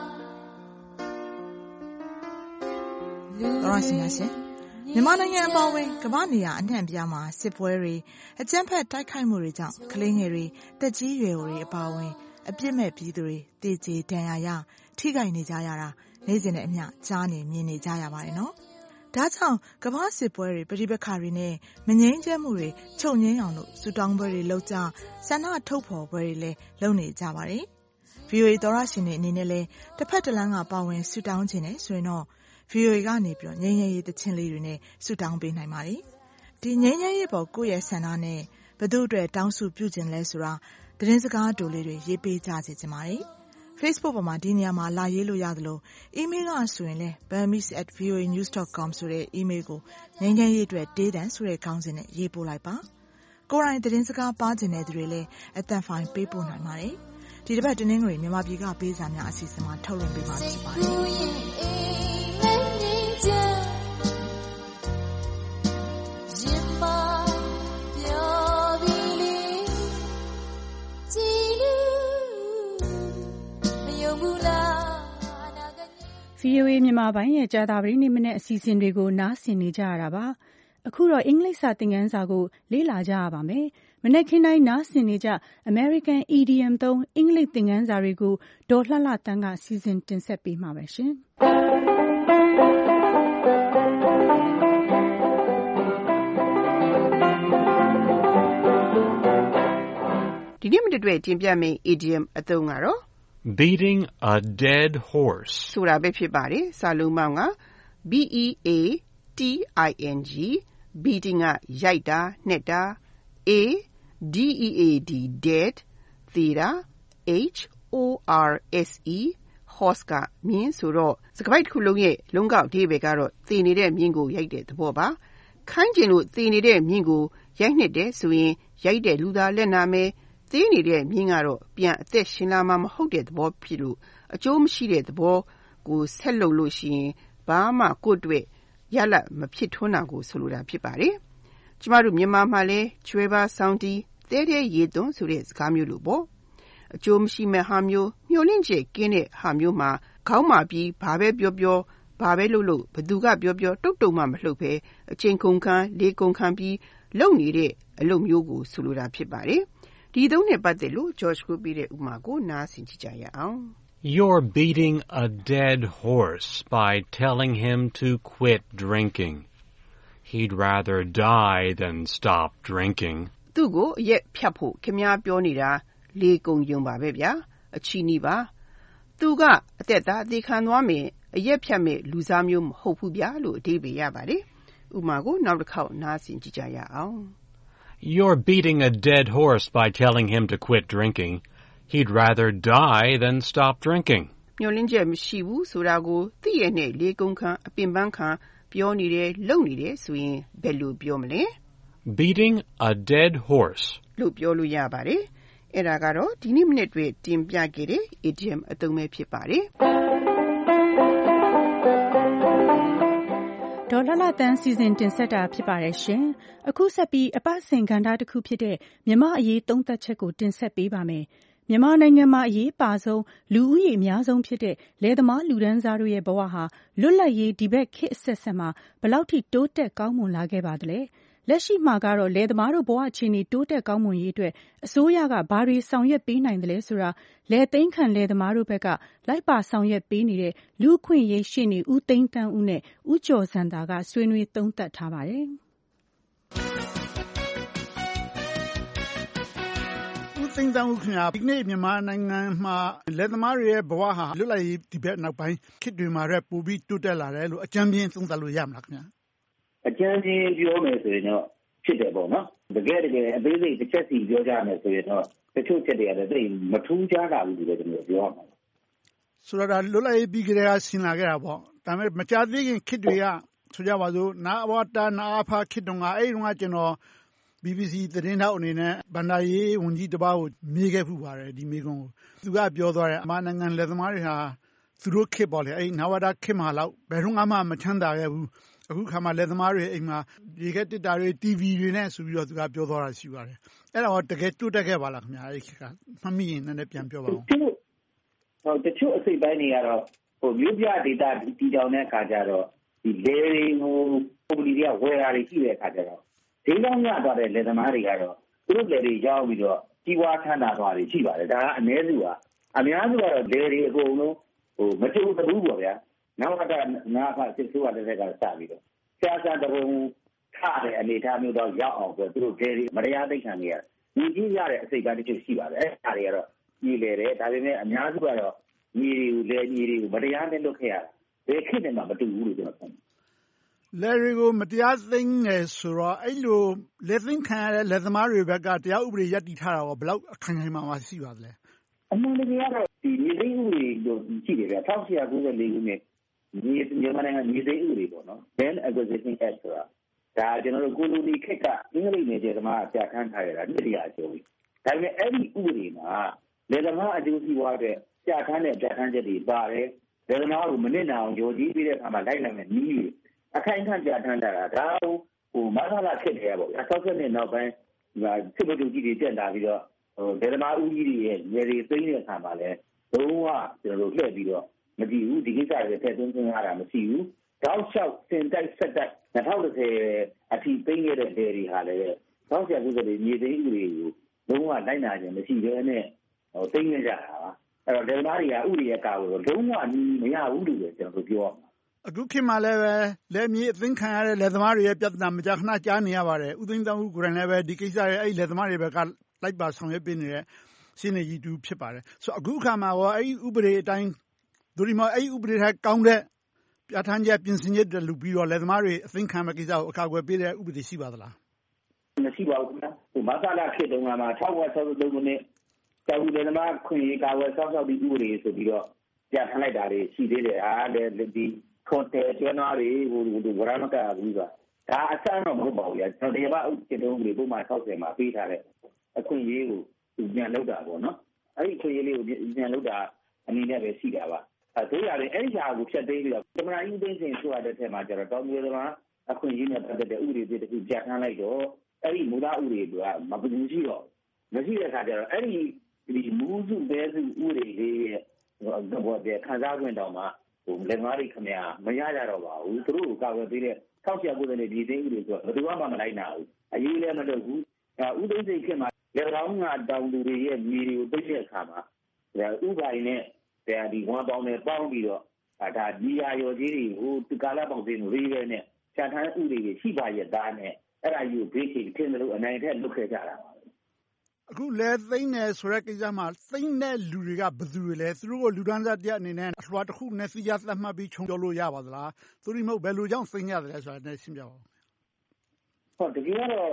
တော်ရရှိနေရှင်မြန်မာနိုင်ငံအပါအဝင်ကမ္ဘာနေရာအနှံ့အပြားမှာစစ်ပွဲတွေအကြမ်းဖက်တိုက်ခိုက်မှုတွေကြောင့်ကလေးငယ်တွေတက်ကြီးရွယ်တွေအပါအဝင်အပြစ်မဲ့ပြည်သူတွေတည်ကြည်ဒဏ်ရာရထိခိုက်နေကြရတာနေ့စဉ်နဲ့အမျှကြားနေမြင်နေကြရပါတယ်နော်။ဒါကြောင့်ကမ္ဘာစစ်ပွဲတွေပဋိပက္ခတွေနဲ့မငြိမ်းချမ်းမှုတွေချုပ်ငြိမ်းအောင်လို့ဆုတောင်းပွဲတွေလုပ်ကြဆန္ဒထုတ်ဖော်ပွဲတွေလည်းလုပ်နေကြပါတယ်။ VOA သောရရှင်တွေအနေနဲ့လည်းတစ်ဖက်တစ်လမ်းကပါဝင်ဆုတောင်းခြင်းနဲ့ဆိုရင်တော့ VOA ကနေပြီးတော့ငြိမ်းချမ်းရေးသချင်းလေးတွေနဲ့ဆုတောင်းပေးနိုင်ပါတယ်။ဒီငြိမ်းချမ်းရေးပေါ်ကိုယ့်ရဲ့ဆန္ဒနဲ့ဘယ်သူအတွက်တောင်းဆုပြုခြင်းလဲဆိုတာသတင်းစကားတိုလေးတွေရေးပေးကြစေချင်ပါတယ်။ Facebook ပေါ်မှာဒီနေရာမှာလာရေးလို့ရသလို email ကဆိုရင်လည်း burmese@voanews.com ဆိုတဲ့ email ကိုငြိမ်းချမ်းရေးအတွက်ဒေးတန်ဆိုတဲ့ခေါင်းစဉ်နဲ့ရေးပို့လိုက်ပါ။ကိုယ်တိုင်သတင်းစကားပါးခြင်းတဲ့သူတွေလည်းအသံဖိုင်ပေးပို့နိုင်ပါတယ်။ဒီတစ်ပတ်တနင်္ဂနွေမြန်မာပြည်ကပေးစာများအစီအစဉ်မှာထုတ်လွှင့်ပေးမှာဖြစ်ပါတယ်။ VOA မြန်မာပိုင်းရဲ့ကြာသပတေးနေ့မနေ့အစီအစဉ်တွေကိုနားဆင်နေကြရတာပါ။အခုတော့အင်္ဂလိပ်စာသင်ခန်းစာကိုလေ့လာကြရပါမယ်။မနေ့ကတိုင်းနားဆင်နေကြ American Idiom သုံးအင်္ဂလိပ်သင်ခန်းစာတွေကိုဒေါ်လှလှတန်းကစီစဉ်တင်ဆက်ပေးမှာပါရှင်။ဒီနေ့မတွေ့တင်ပြမယ့် idiom အသုံးကတော့ beating a dead horse ဆိုတာပဲဖြစ်ပါတယ်။စာလုံးပေါင်းက B-E-A-T-I-N-G beating ကရိုက်တာနှက်တာ A-D-E-A-D dead သေတာ H-O-R-S-E horse ကမြင်းဆိုတော့စကားပိုက်တစ်ခုလုံးရဲ့လုံးကောက်အဓိပ္ပာယ်ကတော့သေနေတဲ့မြင်းကိုရိုက်တဲ့သဘောပါ။ခိုင်းကျင်လို့သေနေတဲ့မြင်းကိုရိုက်နှက်တယ်ဆိုရင်ရိုက်တဲ့လူသားလက်နာမယ်သေးနေတဲ့မြင်းကတော့ပြန်အသက်ရှင်လာမှမဟုတ်တဲ့သဘောဖြစ်လို့အကျိုးမရှိတဲ့သဘောကိုဆက်လုပ်လို့ရှိရင်ဘာမှကိုယ့်အတွက်ရလဒ်မဖြစ်ထွန်းတာကိုဆိုလိုတာဖြစ်ပါတယ်။ကျမတို့မြန်မာမှာလည်းကျွဲပါဆောင်းတီးသဲတဲ့ရေသွန်းဆိုတဲ့စကားမျိုးလိုပေါ့။အကျိုးမရှိမဲ့ဟာမျိုးမျှော်လင့်ချက်ကင်းတဲ့ဟာမျိုးမှာခေါင်းမာပြီးဘာပဲပြောပြောဘာပဲလုပ်ဘသူကပြောပြောတုတ်တုံမှမလှုပ်ပဲအချိန်ကုန်ခန်းလေးကုန်ခန်းပြီးလုပ်နေတဲ့အလုပ်မျိုးကိုဆိုလိုတာဖြစ်ပါတယ်။ဒီသုံးနဲ့ပတ်သက်လို့ George ကိုပြတဲ့ဥပမာကိုနားဆင်ကြည့်ကြရအောင်။ You're beating a dead horse by telling him to quit drinking. He'd rather die than stop drinking. သူ့ကိုအရက်ဖြတ်ဖို့ခင်ဗျားပြောနေတာလေကုန်ယုံပါပဲဗျာ။အချီနီးပါ။သူကအသက်သားအသေးခံသွားမယ်အရက်ဖြတ်မဲ့လူစားမျိုးမဟုတ်ဘူးဗျာလို့အဓိပ္ပာယ်ရပါတယ်။ဥပမာကိုနောက်တစ်ခေါက်နားဆင်ကြည့်ကြရအောင်။ You're beating a dead horse by telling him to quit drinking. He'd rather die than stop drinking. မျှော်လင့်ချက်မရှိဘူးဆိုတာကိုသိရနဲ့လေကုန်ခံအပင်ပန်းခံပြောနေတယ်လုပ်နေတယ်ဆိုရင်ဘယ်လိုပြောမလဲ Beating a dead horse လို့ပြောလို့ရပါတယ်။အဲ့ဒါကတော့ဒီနေ့မနေ့တွေ့တင်ပြခဲ့တဲ့ idiom အသုံးပဲဖြစ်ပါတယ်။ဒေါ်လှလှတန်းစီစဉ်တင်ဆက်တာဖြစ်ပါတယ်ရှင်။အခုဆက်ပြီးအပတ်စဉ်ကဏ္ဍတစ်ခုဖြစ်တဲ့မြန်မာအရေးသုံးသပ်ချက်ကိုတင်ဆက်ပေးပါမယ်။မြန်မာနိုင်ငံမှာအရေးပါဆုံးလူဦးရေအများဆုံးဖြစ်တဲ့လယ်သမားလူတန်းစားတို့ရဲ့ဘဝဟာလွတ်လပ်ရေးဒီဘက်ခေတ်အဆက်ဆက်မှာဘယ်လောက်ထိတိုးတက်ကောင်းမွန်လာခဲ့ပါသလဲ။လက်ရှိမှာကတော့လယ်သမားတို့ဘဝအခြေအနေတိုးတက်ကောင်းမွန်ရေးအတွက်အစိုးရကဘာတွေဆောင်ရွက်ပေးနိုင်တယ်လဲဆိုတာလယ်သိမ်းခံလယ်သမားတို့ဘက်ကလိုက်ပါဆောင်ရွက်ပေးနေတဲ့လူ့အခွင့်အရေးရှေ့နေဦးသိန်းတန်းဦးနဲ့ဦးကျော်စံသာကဆွေးနွေးသုံးသပ်ထားပါတယ်။ဦးသိန်းတန်းဦးခင်ဗျာဒီနေ့မြန်မာနိုင်ငံမှာလယ်သမားတွေရဲ့ဘဝဟာလွတ်လပ်ရေးဒီဘက်နောက်ပိုင်းခေတ်တွေမှာလည်းပိုပြီးတိုးတက်လာတယ်လို့အကြမ်းဖျင်းသုံးသပ်လို့ရမလားခင်ဗျာအကြမ်းဖျင်းပြောမယ်ဆိုရင်တော့ဖြစ်တယ်ပေါ့နော်တကယ်အသေးစိတ်တစ်ချက်စီပြောကြမယ်ဆိုရင်တော့တချို့ချက်တွေကလည်းသိမထူးခြားတာဘူးလို့ကျွန်တော်ပြောရမှာဆိုတော့လွတ်လပ်ရေးပြီးကြတဲ့ကဆင်လာခဲ့တာပေါ့ဒါပေမဲ့မကြသေးခင်ခေတ်တွေကဆိုကြပါစို့နာဝတာနာအဖာခေတ်တုန်းကအဲ့ဒီတုန်းကကျွန်တော် BBC သတင်းထောက်အနေနဲ့ဗန္ဒာရေးဝန်ကြီးတစ်ပါးကိုမေးခဲ့ဖူးပါတယ်ဒီမေးခွန်းကိုသူကပြောသွားတယ်အမနိုင်ငံလယ်သမားတွေဟာသူတို့ခေတ်ပေါ့လေအဲ့နာဝတာခေတ်မှာတော့ဘယ်တော့မှမချမ်းသာခဲ့ဘူးအခုခါမှလယ်သမားတွေအိမ်မှာရေခဲတစ်တာတွေ TV တွေနဲ့ဆိုပြီးတော့သူကပြောသွားတာရှိပါတယ်အဲ့ဒါတော့တကယ်တိုးတက်ခဲ့ပါလားခင်ဗျာအဲ့ဒီခေတ်ကမှတ်မိရင်လည်းပြန်ပြောပါဦးဟုတ်တချို့အစိတ်ပိုင်းတွေကတော့မြို့ပြဒေတာတည်တောင်တဲ့အခါကျတော့ဒီလေတွေကိုပုံလီတွေကဝယ်တာတွေရှိတဲ့အခါကျတော့ဒီလောက်ညသွားတဲ့လယ်သမားတွေကတော့သူတို့လယ်တွေရောက်ပြီးတော့ကြီးပွားထမ်းတာသွားတွေရှိပါတယ်ဒါကအနည်းစုပါအများစုကတော့လယ်တွေအကုန်လုံးမတူဘူးပေါ့ဗျာနောက်တော့ငါဖစစ်ဆိုးရတဲ့ကစပြီးတော့ဆရာစံတဘုံထားတဲ့အနေထားမျိုးတော့ရောက်အောင်ဆိုသူတို့ဒေရီမတရားသိခံနေရတယ်ညီကြီးရတဲ့အစိတ်ကတချို့ရှိပါတယ်အဲ့ဒါတွေကတော့ညီလေတယ်ဒါပေမဲ့အများစုကတော့ညီတွေကိုမတရားနဲ့လုပ်ခဲ့ရတာဘယ်ခေတ်နဲ့မှမတူဘူးလို့ကျွန်တော်ထင်တယ်လယ်တွေကိုမတရားသိမ်းနေဆိုတော့အဲ့လိုလက်သိမ်းခံရတဲ့လက်သမားတွေဘက်ကတရားဥပဒေရပ်တည်ထားတာကဘယ်လောက်အခိုင်အမာရှိပါသလဲအမှန်တကယ်ကတော့ဒီမြေသိမ်းဥပဒေလို့ရှိတယ်ဗျ1894ခုနှစ်မြန်မာနိုင်ငံမြေသိမ်းဥပဒေပေါ့နော် Land Acquisition Act ဆိုတာဒါကျွန်တော်တို့ကိုလိုနီခေတ်ကအင်္ဂလိပ်နယ်ကျယ်သမားပြဋ္ဌာန်းထားရတာတရားအကျိုးကြီးဒါပေမဲ့အဲ့ဒီဥပဒေမှာလယ်သမားအကျိုးစီးပွားတဲ့ပြဋ္ဌာန်းတဲ့ပြဋ္ဌာန်းချက်တွေပါတယ်လယ်သမားကိုမနစ်နာအောင်ယိုကြည်ပြီးတဲ့အခါမှာလိုက်နိုင်တဲ့နည်းတွေအခိုင်အမာပြဋ္ဌာန်းတာဒါမဆလာခေတ်တွေပေါ့60နှစ်နောက်ပိုင်းစစ်ဗိုလ်ချုပ်ကြီးတွေတက်လာပြီးတော့လယ်သမားဦးကြီးတွေရဲ့နေတွေသိမ်းတဲ့အခါမှာလည်းလုံးဝကျွန်တော်တို့လှည့်ပြီးတော့မကြည့်ဘူးဒီကိစ္စတွေထည့်သွင်းရတာမရှိဘူးတောက်လျှောက်စင်တိုက်ဆက်တိုက်2010အထိသိမ်းခဲ့တဲ့ဒေတွေဟာလည်းတောက်လျှောက်ကုသတွေမြေသိမ်းဥတွေကိုလုံးဝလိုက်နာခြင်းမရှိဘဲနဲ့သိမ်းနေကြတာပါအဲ့တော့လယ်သမားတွေကဥတွေရဲ့ကာကိုလုံးဝမရဘူးလို့ကျွန်တော်တို့ပြောအောင်အခုခေတ်မှာလည်းပဲလယ်မြေအသိမ်းခံရတဲ့လယ်သမားတွေရဲ့ပြဿနာမကြာခဏကြားနေရပါတယ်ဥသိမ်းတောင်ကိုယ်တိုင်လည်းပဲဒီကိစ္စရဲ့အဲ့လယ်သမားတွေဘက်ကလိုက်ပါဆောင်ရွက်ပေးနေတဲ့ရှင်းနေကြီးတူဖြစ်ပါတယ်ဆိုတော့အခုအခါမှာရောအဲ့ဒီဥပဒေအတိုင်းဒိုဒီမောအဲ့ဒီဥပဒေထက်ကောင်းတဲ့ပြဋ္ဌာန်းချက်ပြင်ဆင်ချက်တွေလုပ်ပြီးတော့လယ်သမားတွေအသိမ်းခံမဲ့ကိစ္စကိုအကာအကွယ်ပေးတဲ့ဥပဒေရှိပါသလားမရှိပါဘူးခင်ဗျမဆလာခေတ်တုန်းကမှ1963ခုနှစ်ကျောင်းလယ်သမားခွင့်ရေးကာဝယ်စောင့်ရှောက်ပြီးဥပဒေဆိုပြီးတော့ပြဋ္ဌာန်းလိုက်တာတွေရှိသေးတယ်အားလည်းဒီခွန်တယ်ကျွမ်းသားတွေဟိုဝရမကဘူးဆိုတာဒါအဆန်းတော့မဟုတ်ပါဘူး။ကျွန်တော်တရားဥပဒေတုံးတွေပုံမှန်60မှာပေးထားတဲ့အခွင့်အရေးကိုပြန်လုပ်တာပေါ့နော်။အဲ့ဒီအခွင့်အရေးလေးကိုပြန်လုပ်တာအနေနဲ့ပဲရှိတာပါ။တို့ရတယ်အဲ့ဒီဟာကိုဖြတ်သိမ်းပြီးတော့သမဏယူသိန်းစင်ဆိုရတဲ့ထဲမှာကျတော့တောင်ပြည်သမားအခွင့်အရေးနဲ့ပတ်သက်တဲ့ဥပဒေတွေတခုပြဋ္ဌာန်းလိုက်တော့အဲ့ဒီမူသားဥပဒေကမပူရှိတော့မရှိတဲ့အခါကျတော့အဲ့ဒီမူစုပဲစုဥပဒေလေးရဲ့ဘောတဲ့ခံစား권တောင်မှလက်မားတွေခင်ဗျာမရကြတော့ပါဘူးသူတို့ကာဝယ်ပေးတဲ့1990နဲ့ဒီသိန်းဥပဒေဆိုတော့ဘယ်သူမှမလိုက်နိုင်ဘူးအရေးလည်းမလုပ်ဘူးဥသိန်းစိတ်ခင်မှာလက်တော်ငါတောင်သူတွေရဲ့မြေတွေကိုသိတဲ့အခါမှာဥပိုင်နဲ့ဒီဝမ်ပေါင်းနဲ့ပေါင်းပြီးတော့ဒါဒီယာရော်ကြီးတွေကိုသူကာလပေါင်းစင်းတွေပဲနဲ့ခြံထမ်းဥတွေရှိပါရဲ့သားနဲ့အဲ့ဒါကြီးကိုဘေးချိန်ထင်းတယ်လို့အနိုင်ထက်လုပ်ခဲ့ကြတာပါအခုလဲသိမ့်တယ်ဆိုတဲ့ကိစ္စမှာသိမ့်တဲ့လူတွေကဘယ်သူတွေလဲသူတို့ကိုလူဒန်းစားတရားအနေနဲ့အလွှာတစ်ခုနဲ့သိရသတ်မှတ်ပြီးခြုံပြောလို့ရပါသလားသူတို့မဟုတ်ဘယ်လိုကြောင့်သိမ့်ရတယ်ဆိုတာနဲ့ရှင်းပြပါဦးဟုတ်တကယ်တော့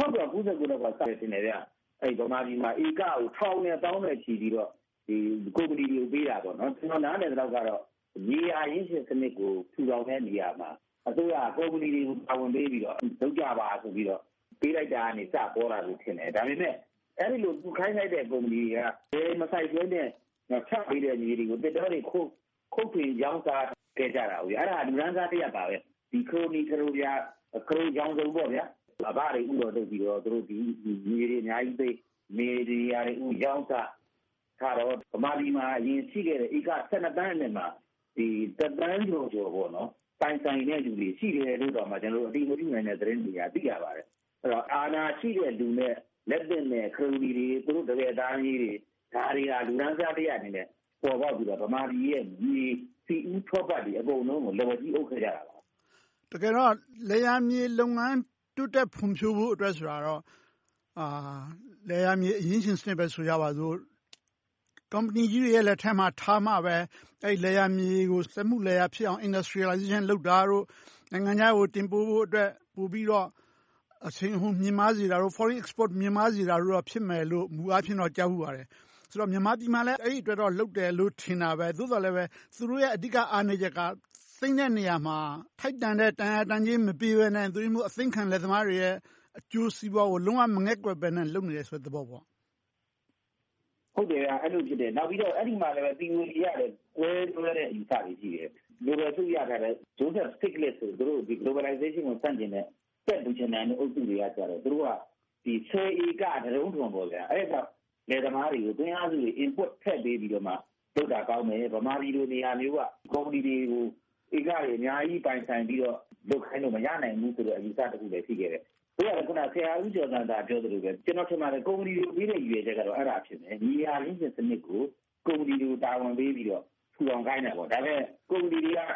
1999လောက်ကစတင်နေကြအဲ့ဗမာပြည်မှာဧကကိုထောင်နဲ့တောင်းနဲ့ချီပြီးတော့ဒီကုမ္ပဏီတွေကိုပေးတာပေါ့နော်ကျွန်တော်နားနယ်တော့ကတော့မြေယာရင်းရှင်စနစ်ကိုထူထောင်တဲ့နေရာမှာအစိုးရကုမ္ပဏီတွေကိုပါဝင်ပေးပြီးတော့လုပ်ကြပါဆိုပြီးတော့ပေးလိုက်တာကနေစပေါ်လာလို့ထင်တယ်ဒါပေမဲ့အဲ့ဒီလိုသူခိုင်းလိုက်တဲ့ကုမ္ပဏီကဘယ်မဆိုင်ကျွန်းနဲ့ချပေးတဲ့ညီတွေကိုတက်တော်တွေခုတ်ထွင်ရောင်းစားခဲ့ကြတာဟုတ်အဲ့ဒါလူရန်စားတရားပါပဲဒီခရိုနီခရိုပြခရိုရောင်းစုံပေါ့ဗျာအဘတွေဥတော်လုပ်ပြီးတော့သူတို့ဒီညီတွေအများကြီးသိမေဒီယာတွေဥရောင်းစားထားတော့ဗမာပြည်မှာအရင်ရှိခဲ့တဲ့ဧက12တန်းနဲ့မှာဒီတတန်းကျော်ပေါ့နော်တိုင်ဆိုင်တဲ့လူတွေရှိတယ်လို့တော့မှကျွန်တော်တို့အတိအမပြုနိုင်တဲ့သတင်းတွေသိရပါတယ်အဲ့တော့အာဏာရှိတဲ့လူနဲ့လက်သင့်နဲ့ခရိုနီတွေသူတို့တကယ်သားကြီးတွေဒါတွေကလူရန်စားတရားအနေနဲ့ပေါ်ပေါက်ပြီးတော့ဗမာပြည်ရဲ့ဒီစီဦးထောပတ်တွေအကုန်လုံးကိုလက်ဝကြီးအုပ်ခဲ့ကြတာပါတကယ်တော့လေယာမြေလုပ်ငန်းတိုးတက်ဖွံ့ဖြိုးဖို့အတွက်ဆိုတာတော့လေယာမြေအရင်ရှင်စနစ်ပဲဆိုရပါစို့ကုမ္ပဏီကြီးတွေရဲ့လက်ထက်မှာထားမှပဲအဲ့လေယာမြေကိုစက်မှုလေယာဖြစ်အောင် industrialization လုပ်တာတို့နိုင်ငံခြားကိုတင်ပို့ဖို့အတွက်ပို့ပြီးတော့အချိန်ဟုန်မြင့်မားစေတာတို့ foreign export မြင့်မားစေတာတို့တော့ဖြစ်မယ်လို့မူအားဖြင့်တော့ကြားဘူးပါတယ်ဆိုတော့မြန်မာပြည်မှာလည်းအဲ့ဒီအတွက်တော့လုပ်တယ်လို့ထင်တာပဲသို့တော်လည်းပဲသူတို့ရဲ့အဓိကအားနည်းချက်ကသိမ့်တဲ့နေရာမှာထိုက်တန်တဲ့တန်ရာတန်ကြီးမပေးဘဲနဲ့သူတို့မျိုးအသိခံလက်သမားတွေရဲ့အကျိုးစီးပွားကိုလုံးဝမငဲ့ကွယ်ပဲနဲ့လုပ်နေတယ်ဆိုတဲ့သဘောပေါ့ဟုတ်တယ်အဲ့လိုဖြစ်တယ်နောက်ပြီးတော့အဲ့ဒီမှာလည်းသီအိုရီရတယ်ကွဲတွဲတဲ့အယူဆတွေရှိတယ် global စုရထားတဲ့ Joseph Stiglitz ဆိုသူတို့ဒီ globalization ကိုစတင်တဲ့တက်ဘူးချင်တဲ့အုပ်စုတွေကကြတော့သူတို့ကဒီ10ဧကတရုံးထုံပေါ့ဗျာအဲ့ဒါလေသမားတွေကိုတွင်းအားစုတွေ input ထည့်ပေးပြီးတော့မှလုပ်တာကောင်းတယ်ဗမာပြည်လိုနေရာမျိုးကကုမ္ပဏီတွေကိုဧကတွေအများကြီးပိုင်ဆိုင်ပြီးတော့လုပ်ခိုင်းလို့မရနိုင်ဘူးဆိုတဲ့အယူဆတစ်ခုလည်းရှိခဲ့တယ်ဘုရားကခုနဆရာဦးကျော်စံသာပြောသလိုပဲကျွန်တော်ထင်ပါတယ်ကုမ္ပဏီတွေပြီးတဲ့ရွေချက်ကတော့အဲ့ဒါဖြစ်မယ်ညီယာရင်းစနစ်ကိုကုမ္ပဏီတွေကိုတာဝန်ပေးပြီးတော့ထူထောင်ခိုင်းတာပေါ့ဒါပေမဲ့ကုမ္ပဏီတွေက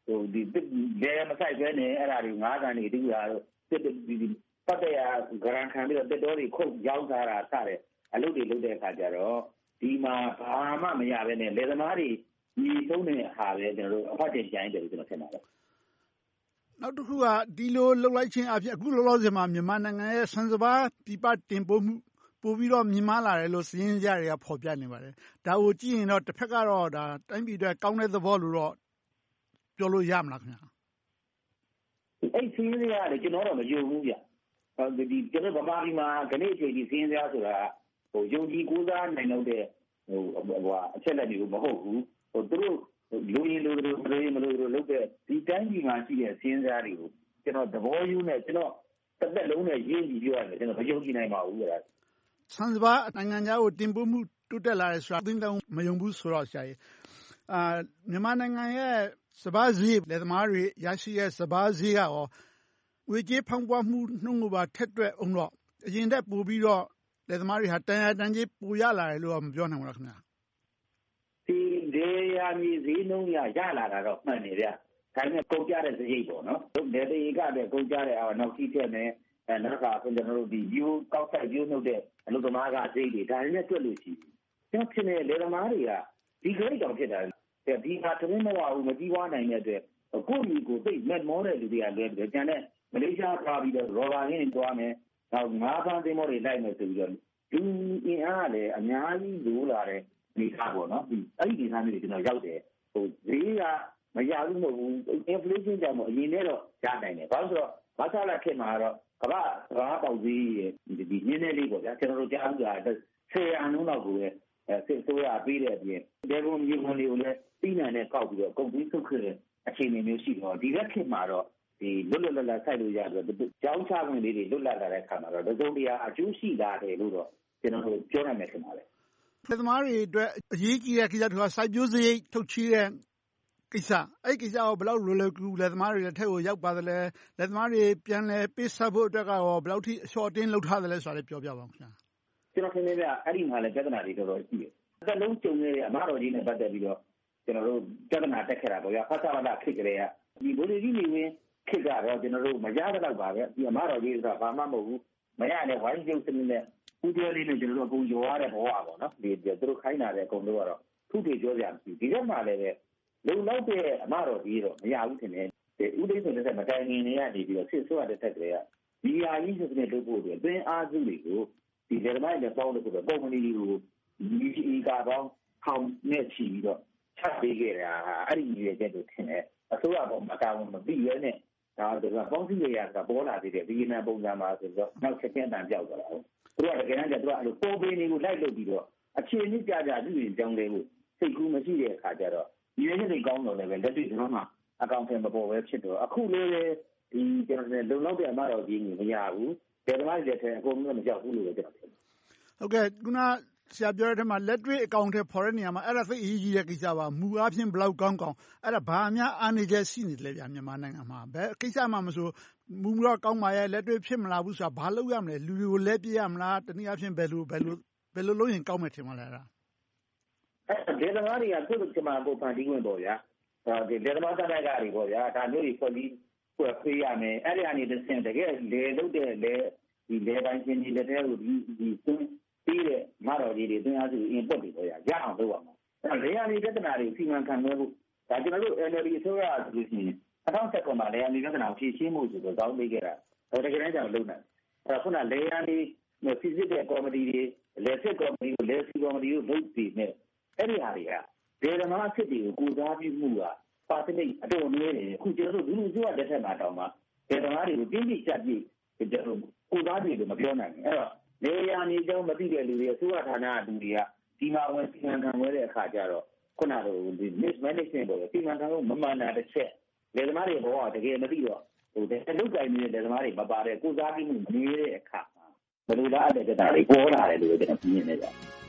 ဒီလေမဆိုင်ပဲနဲ့အဲ့ဒါတွေငါးကန်တွေတူတာတော့ပတ်တရားဂရန်ခံပြီးတော့တက်တော်တွေခုတ်ရောက်ထားတာစတဲ့အလုပ်တွေလုပ်တဲ့အခါကျတော့ဒီမှာဘာမှမရပဲနဲ့လယ်သမားတွေညီဆုံးတဲ့ဟာပဲကျွန်တော်တို့အဖတ်တင်ကြိုင်းတယ်လို့ကျွန်တော်ထင်ပါတယ်နောက်တစ်ခုကဒီလိုလှုပ်လိုက်ခြင်းအဖြစ်အခုလောလောဆယ်မှာမြန်မာနိုင်ငံရဲ့ဆန်စပါးပြပတင်ပို့မှုပို့ပြီးတော့မြင်မာလာတယ်လို့စီးရင်ကြတွေကဖော်ပြနေပါတယ်ဒါကိုကြည့်ရင်တော့တစ်ဖက်ကတော့ဒါတိုင်းပြည်အတွက်ကောင်းတဲ့သဘောလို့တော့ပြောလို့ရမလားခင်ဗျာအဲ့စီးရင်ရတယ်ကျွန်တော်တော့မယုံဘူးဗျဒီကျွန်တော်ဗမာပြည်မှာခဏအချိန်ကြီးစီးရင်ရဆိုတာယုံကြည်ကိုးစားနိုင်တဲ့အချက်လက်တွေကိုမဟုတ်ဘူးသူတို့လူရင်းလူတို့မလို့လုပ်တဲ့ဒီတိုင်းပြည်မှာရှိတဲ့စီးရင်စားတွေကိုကျွန်တော်သဘောယူနေကျွန်တော်တစ်သက်လုံးနဲ့ရင်းကြည့်ပြောရတယ်ကျွန်တော်မယုံကြည်နိုင်ပါဘူးကွာဆန်စပါးနိုင်ငံခြားကိုတင်ပို့မှုတိုးတက်လာတယ်ဆိုတာအသိတောင်မယုံဘူးဆိုတော့ဆရာကြီးမြန်မာနိုင်ငံရဲ့စပါးဈေးလယ်သမားတွေရရှိတဲ့စပါးဈေးကရောငွေကြေးဖောင်းပွားမှုနှုန်းကိုပါထက်တွက်အောင်တော့အရင်တက်ပို့ပြီးတော့လယ်သမားတွေဟာတန်ရာတန်ကြီးပိုရလာတယ်လို့မပြောနိုင်ဘူးလားခင်ဗျာဒီလေယာမြေဈေးနှုန်းရလာတာတော့မှန်နေဗျဒါပေမဲ့ကုန်ကြတဲ့စရိတ်ပေါ့နော်လယ်တွေကလည်းကုန်ကြတဲ့နောက်ကြီးထက်မယ်နောက်ခါကျွန်တော်တို့ဒီယူကောက်ဆိုင်ယူနှုတ်တဲ့အလုပ်သမားကဈေးတွေဒါနဲ့တွက်လို့ရှိတယ်ကျွန်တော်ဖြစ်နေလယ်သမားတွေကဒီဂရိတ်တောင်ဖြစ်တာဒီဟာတမင်မဝဘူးမကြီးွားနိုင်တဲ့အတွက်ကိုယ့်လူကိုသိမက်မောတဲ့လူတွေကလည်းကျန်တဲ့မလေးရှားသွားပြီးတော့ရော်ဘာရင်းသွားမယ်နောက်ငါးပန်းသင်းမောတွေလိုက်မယ်ဆိုပြီးတော့လူအင်အားလည်းအများကြီးလိုလာတဲ့ဒီကားပေါ့နော်အဲ့ဒီဒီကားမျိုးတွေကျွန်တော်ရောက်တယ်ဈေးကမရဘူးမဟုတ်ဘူး inflation ကြောင့်အရင်နဲ့တော့ရနိုင်တယ်ဘာလို့ဆိုတော့ဘာသာလာဖြစ်မှာတော့ကမ္ဘာပေါက်ဈေးဒီနည်းနည်းလေးပေါ့ဗျာကျွန်တော်တို့ကြားဘူးတာ10အနုလောက်ကိုပဲစစ်ဆိုးရပေးတဲ့အပြင်ဒေဘုံမြေခွန်တွေကိုလည်းပြီးနိုင်တဲ့ကောက်ပြီးတော့ကုန်ပြီးဆုတ်ခဲ့တဲ့အခြေအနေမျိုးရှိတော့ဒီလက်ခေတ်မှာတော့ဒီလွတ်လွတ်လပ်လပ်ဆိုင်လို့ရတော့ကြောင်းချခွင့်လေးတွေလွတ်လပ်လာတဲ့အခါမှာတော့သုံးတရားအကျိုးရှိလာတယ်လို့တော့ကျွန်တော်တို့ပြောနိုင်မယ်ခင်ဗျာလေလယ်သမားတွေအတွက်အရေးကြီးတဲ့ကိစ္စတွေကစိုက်ပျိုးစရိတ်ထုတ်ချေးတဲ့ကိစ္စအဲ့ကိစ္စကိုဘယ်လောက်လွယ်လွယ်ကူလယ်သမားတွေလက်ထက်ကိုရောက်ပါသလဲလယ်သမားတွေပြန်လဲပေးဆက်ဖို့အတွက်ကရောဘယ်လောက်ထိအလျှော့တင်းလုပ်ထားသလဲဆိုတာလည်းပြောပြပါဦးခင်ဗျာကျွန်တော်ခင်ဗျာအဲ့ဒီမှာလည်းပြဿနာတွေတော်တော်ရှိတယ်အသက်လုံးကြုံနေတဲ့အမတော်ကြီးနဲ့ပတ်သက်ပြီးတော့ကျွန်တော်တို့ပြဿနာတက်ခဲ့တာပေါ့ဗျာဖတ်စာလာခေတ်ကလေးကဒီဘိုလီကြီးနေဝင်ခေတ်ကတော့ကျွန်တော်တို့မရတော့ပါပဲဒီအမတော်ကြီးဆိုတာဘာမှမဟုတ်ဘူးမရနဲ့ဝိုင်းကျုပ်စနစ်နဲ့ဦးကျဲလေးနဲ့ကျွန်တော်တို့အကုန်ရောရတဲ့ဘဝပေါ့နော်ဒီသူတို့ခိုင်းလာတဲ့အကုန်လုံးကတော့ထုထေပြောကြရမရှိဒီကမှလည်းပဲလုံလောက်တဲ့အမတော်ကြီးတော့မရဘူးထင်တယ်ဒီဦးလေးဆိုတဲ့မတိုင်ခင်နေရနေပြီးတော့ဆစ်ဆွတ်တဲ့ထက်ကလေးကဒီဟာကြီးဆိုတဲ့လုပ်ဖို့တွေအတွင်းအားစုတွေကိုဒီဓမ္မရဲ့ပေါင်းလို့ဆိုတော့ပုံမှန်လေးကိုဒီကပေါင်းထောင်နဲ့ချီပြီးတော့ချပေးခဲ့တာအဲ့ဒီရည်ချက်တို့ထင်တယ်အစိုးရပေါ်မှာတာဝန်မပြီးရဲနဲ့ဒါကပေါင်းစည်းရတာပေါ်လာသေးတယ်ဒီနံပုံစံမှာဆိုတော့နောက်ချက်ချင်းတန်ပြောက်သွားတာဟုတ်သူကတကယ်တမ်းကျတော့အဲ့လိုပုံပေးနေကိုလိုက်လုပ်ပြီးတော့အခြေအမြစ်ကြပြုရင်ကြောင်းလဲဖို့စိတ်ကူးမရှိတဲ့အခါကျတော့ဒီရည်ချက်ကောင်းတော့လည်းပဲလက်တွေ့ကျွန်တော်မှအကောင့်ထဲမပေါ်ပဲဖြစ်တော့အခုလေးဒီကျွန်တော်လုံလောက်တဲ့အမတော်ကြီးကိုမရဘူးဒေသမားတွေလည်းအကုန်လုံးမကြောက်ဘူးလို့ကျွန်တော်ထင်တယ်ဟုတ်ကဲ့ခုနဆရာပြောတဲ့ထဲမှာလက်တွေ့အကောင့်ထဲပေါ်တဲ့နေရာမှာအဲ့ဒါသိအရေးကြီးတဲ့ကိစ္စပါမူအားဖြင့်ဘယ်လောက်ကောင်းအဲ့ဒါဘာများအားနည်းချက်ရှိနေတယ်ဗျာမြန်မာနိုင်ငံမှာဘယ်ကိစ္စမှမဆိုမူတော့ကောင်းပါရဲ့လက်တွေ့ဖြစ်မလားဘူးဆိုတာဘာလုပ်ရမလဲလူတွေကိုလဲပြရမလားတနည်းအားဖြင့်ဘယ်လိုလုပ်ရင်ကောင်းမယ်ထင်မလဲအဲ့ဒေသမားတွေကသူ့ကမှပုံဖန်တီးဝင်ပေါ့ဗျာဒီဒေသမားတက်တွေကတွေပေါ့ဗျာဒါမျိုးတွေဖွဲ့ပြီးခွေးရမယ်အဲ့ဒီအနေနဲ့ဆင်တကယ်လေလုပ်တဲ့လေဒီလေပိုင်းချင်းဒီလက်ထဲကိုဒီပြီးတဲ့မတော်ကြီးတွေတင်အားစု input တွေပေါ့ရအောင်လုပ်ရမှာအဲ့လေယာဉ်ပြဿနာတွေစီမံခန့်ခွဲဖို့ဒါကျွန်တော်တို့ NLD အစိုးရဆိုလို့ရှိရင်2019မှာလေယာဉ်ပြဿနာကိုဖြေရှင်းမှုဆိုတော့တောင်းပေးခဲ့တာတကယ်တမ်းကျတော့လုပ်နိုင်အဲ့ခုနလေယာဉ်တွေစီစစ်တဲ့ကော်မတီတွေလေစစ်ကော်မတီကိုလေစီကော်မတီကိုလုပ်ပြီးနဲ့အဲ့ဒီဟာတွေကဒေသနာစစ်တွေကိုကိုစားပြုမှုကပါစနိတ်အတော်နည်းတယ်အခုကျွန်တော်တို့လူစုကလက်ထက်မှာတောင်းမှာဒေသနာတွေကိုတင်းပြချက်ပြကျွန်တော်ကိုစားပြုလို့မပြောနိုင်ဘူးအဲ့တော့လေယာဉ်အကြောင်းမသိတဲ့လူတွေအစိုးရဌာနလူတွေကဒီမှာဝင်စီမံခန့်ခွဲတဲ့အခါကျတော့ခုနကဒီ mismanagement ပေါ့စီမံခန့်ခွဲမမှန်တာတစ်ချက်လေသမားတွေဘောကတကယ်မသိတော့အလုပ်ကိုင်နေတဲ့လေသမားတွေမပါတဲ့ကိုစားပြုမှုနေတဲ့အခါဘယ်လိုလားတဲ့တာတွေပေါ်လာတယ်လို့ကျွန်တော်မြင်နေကြ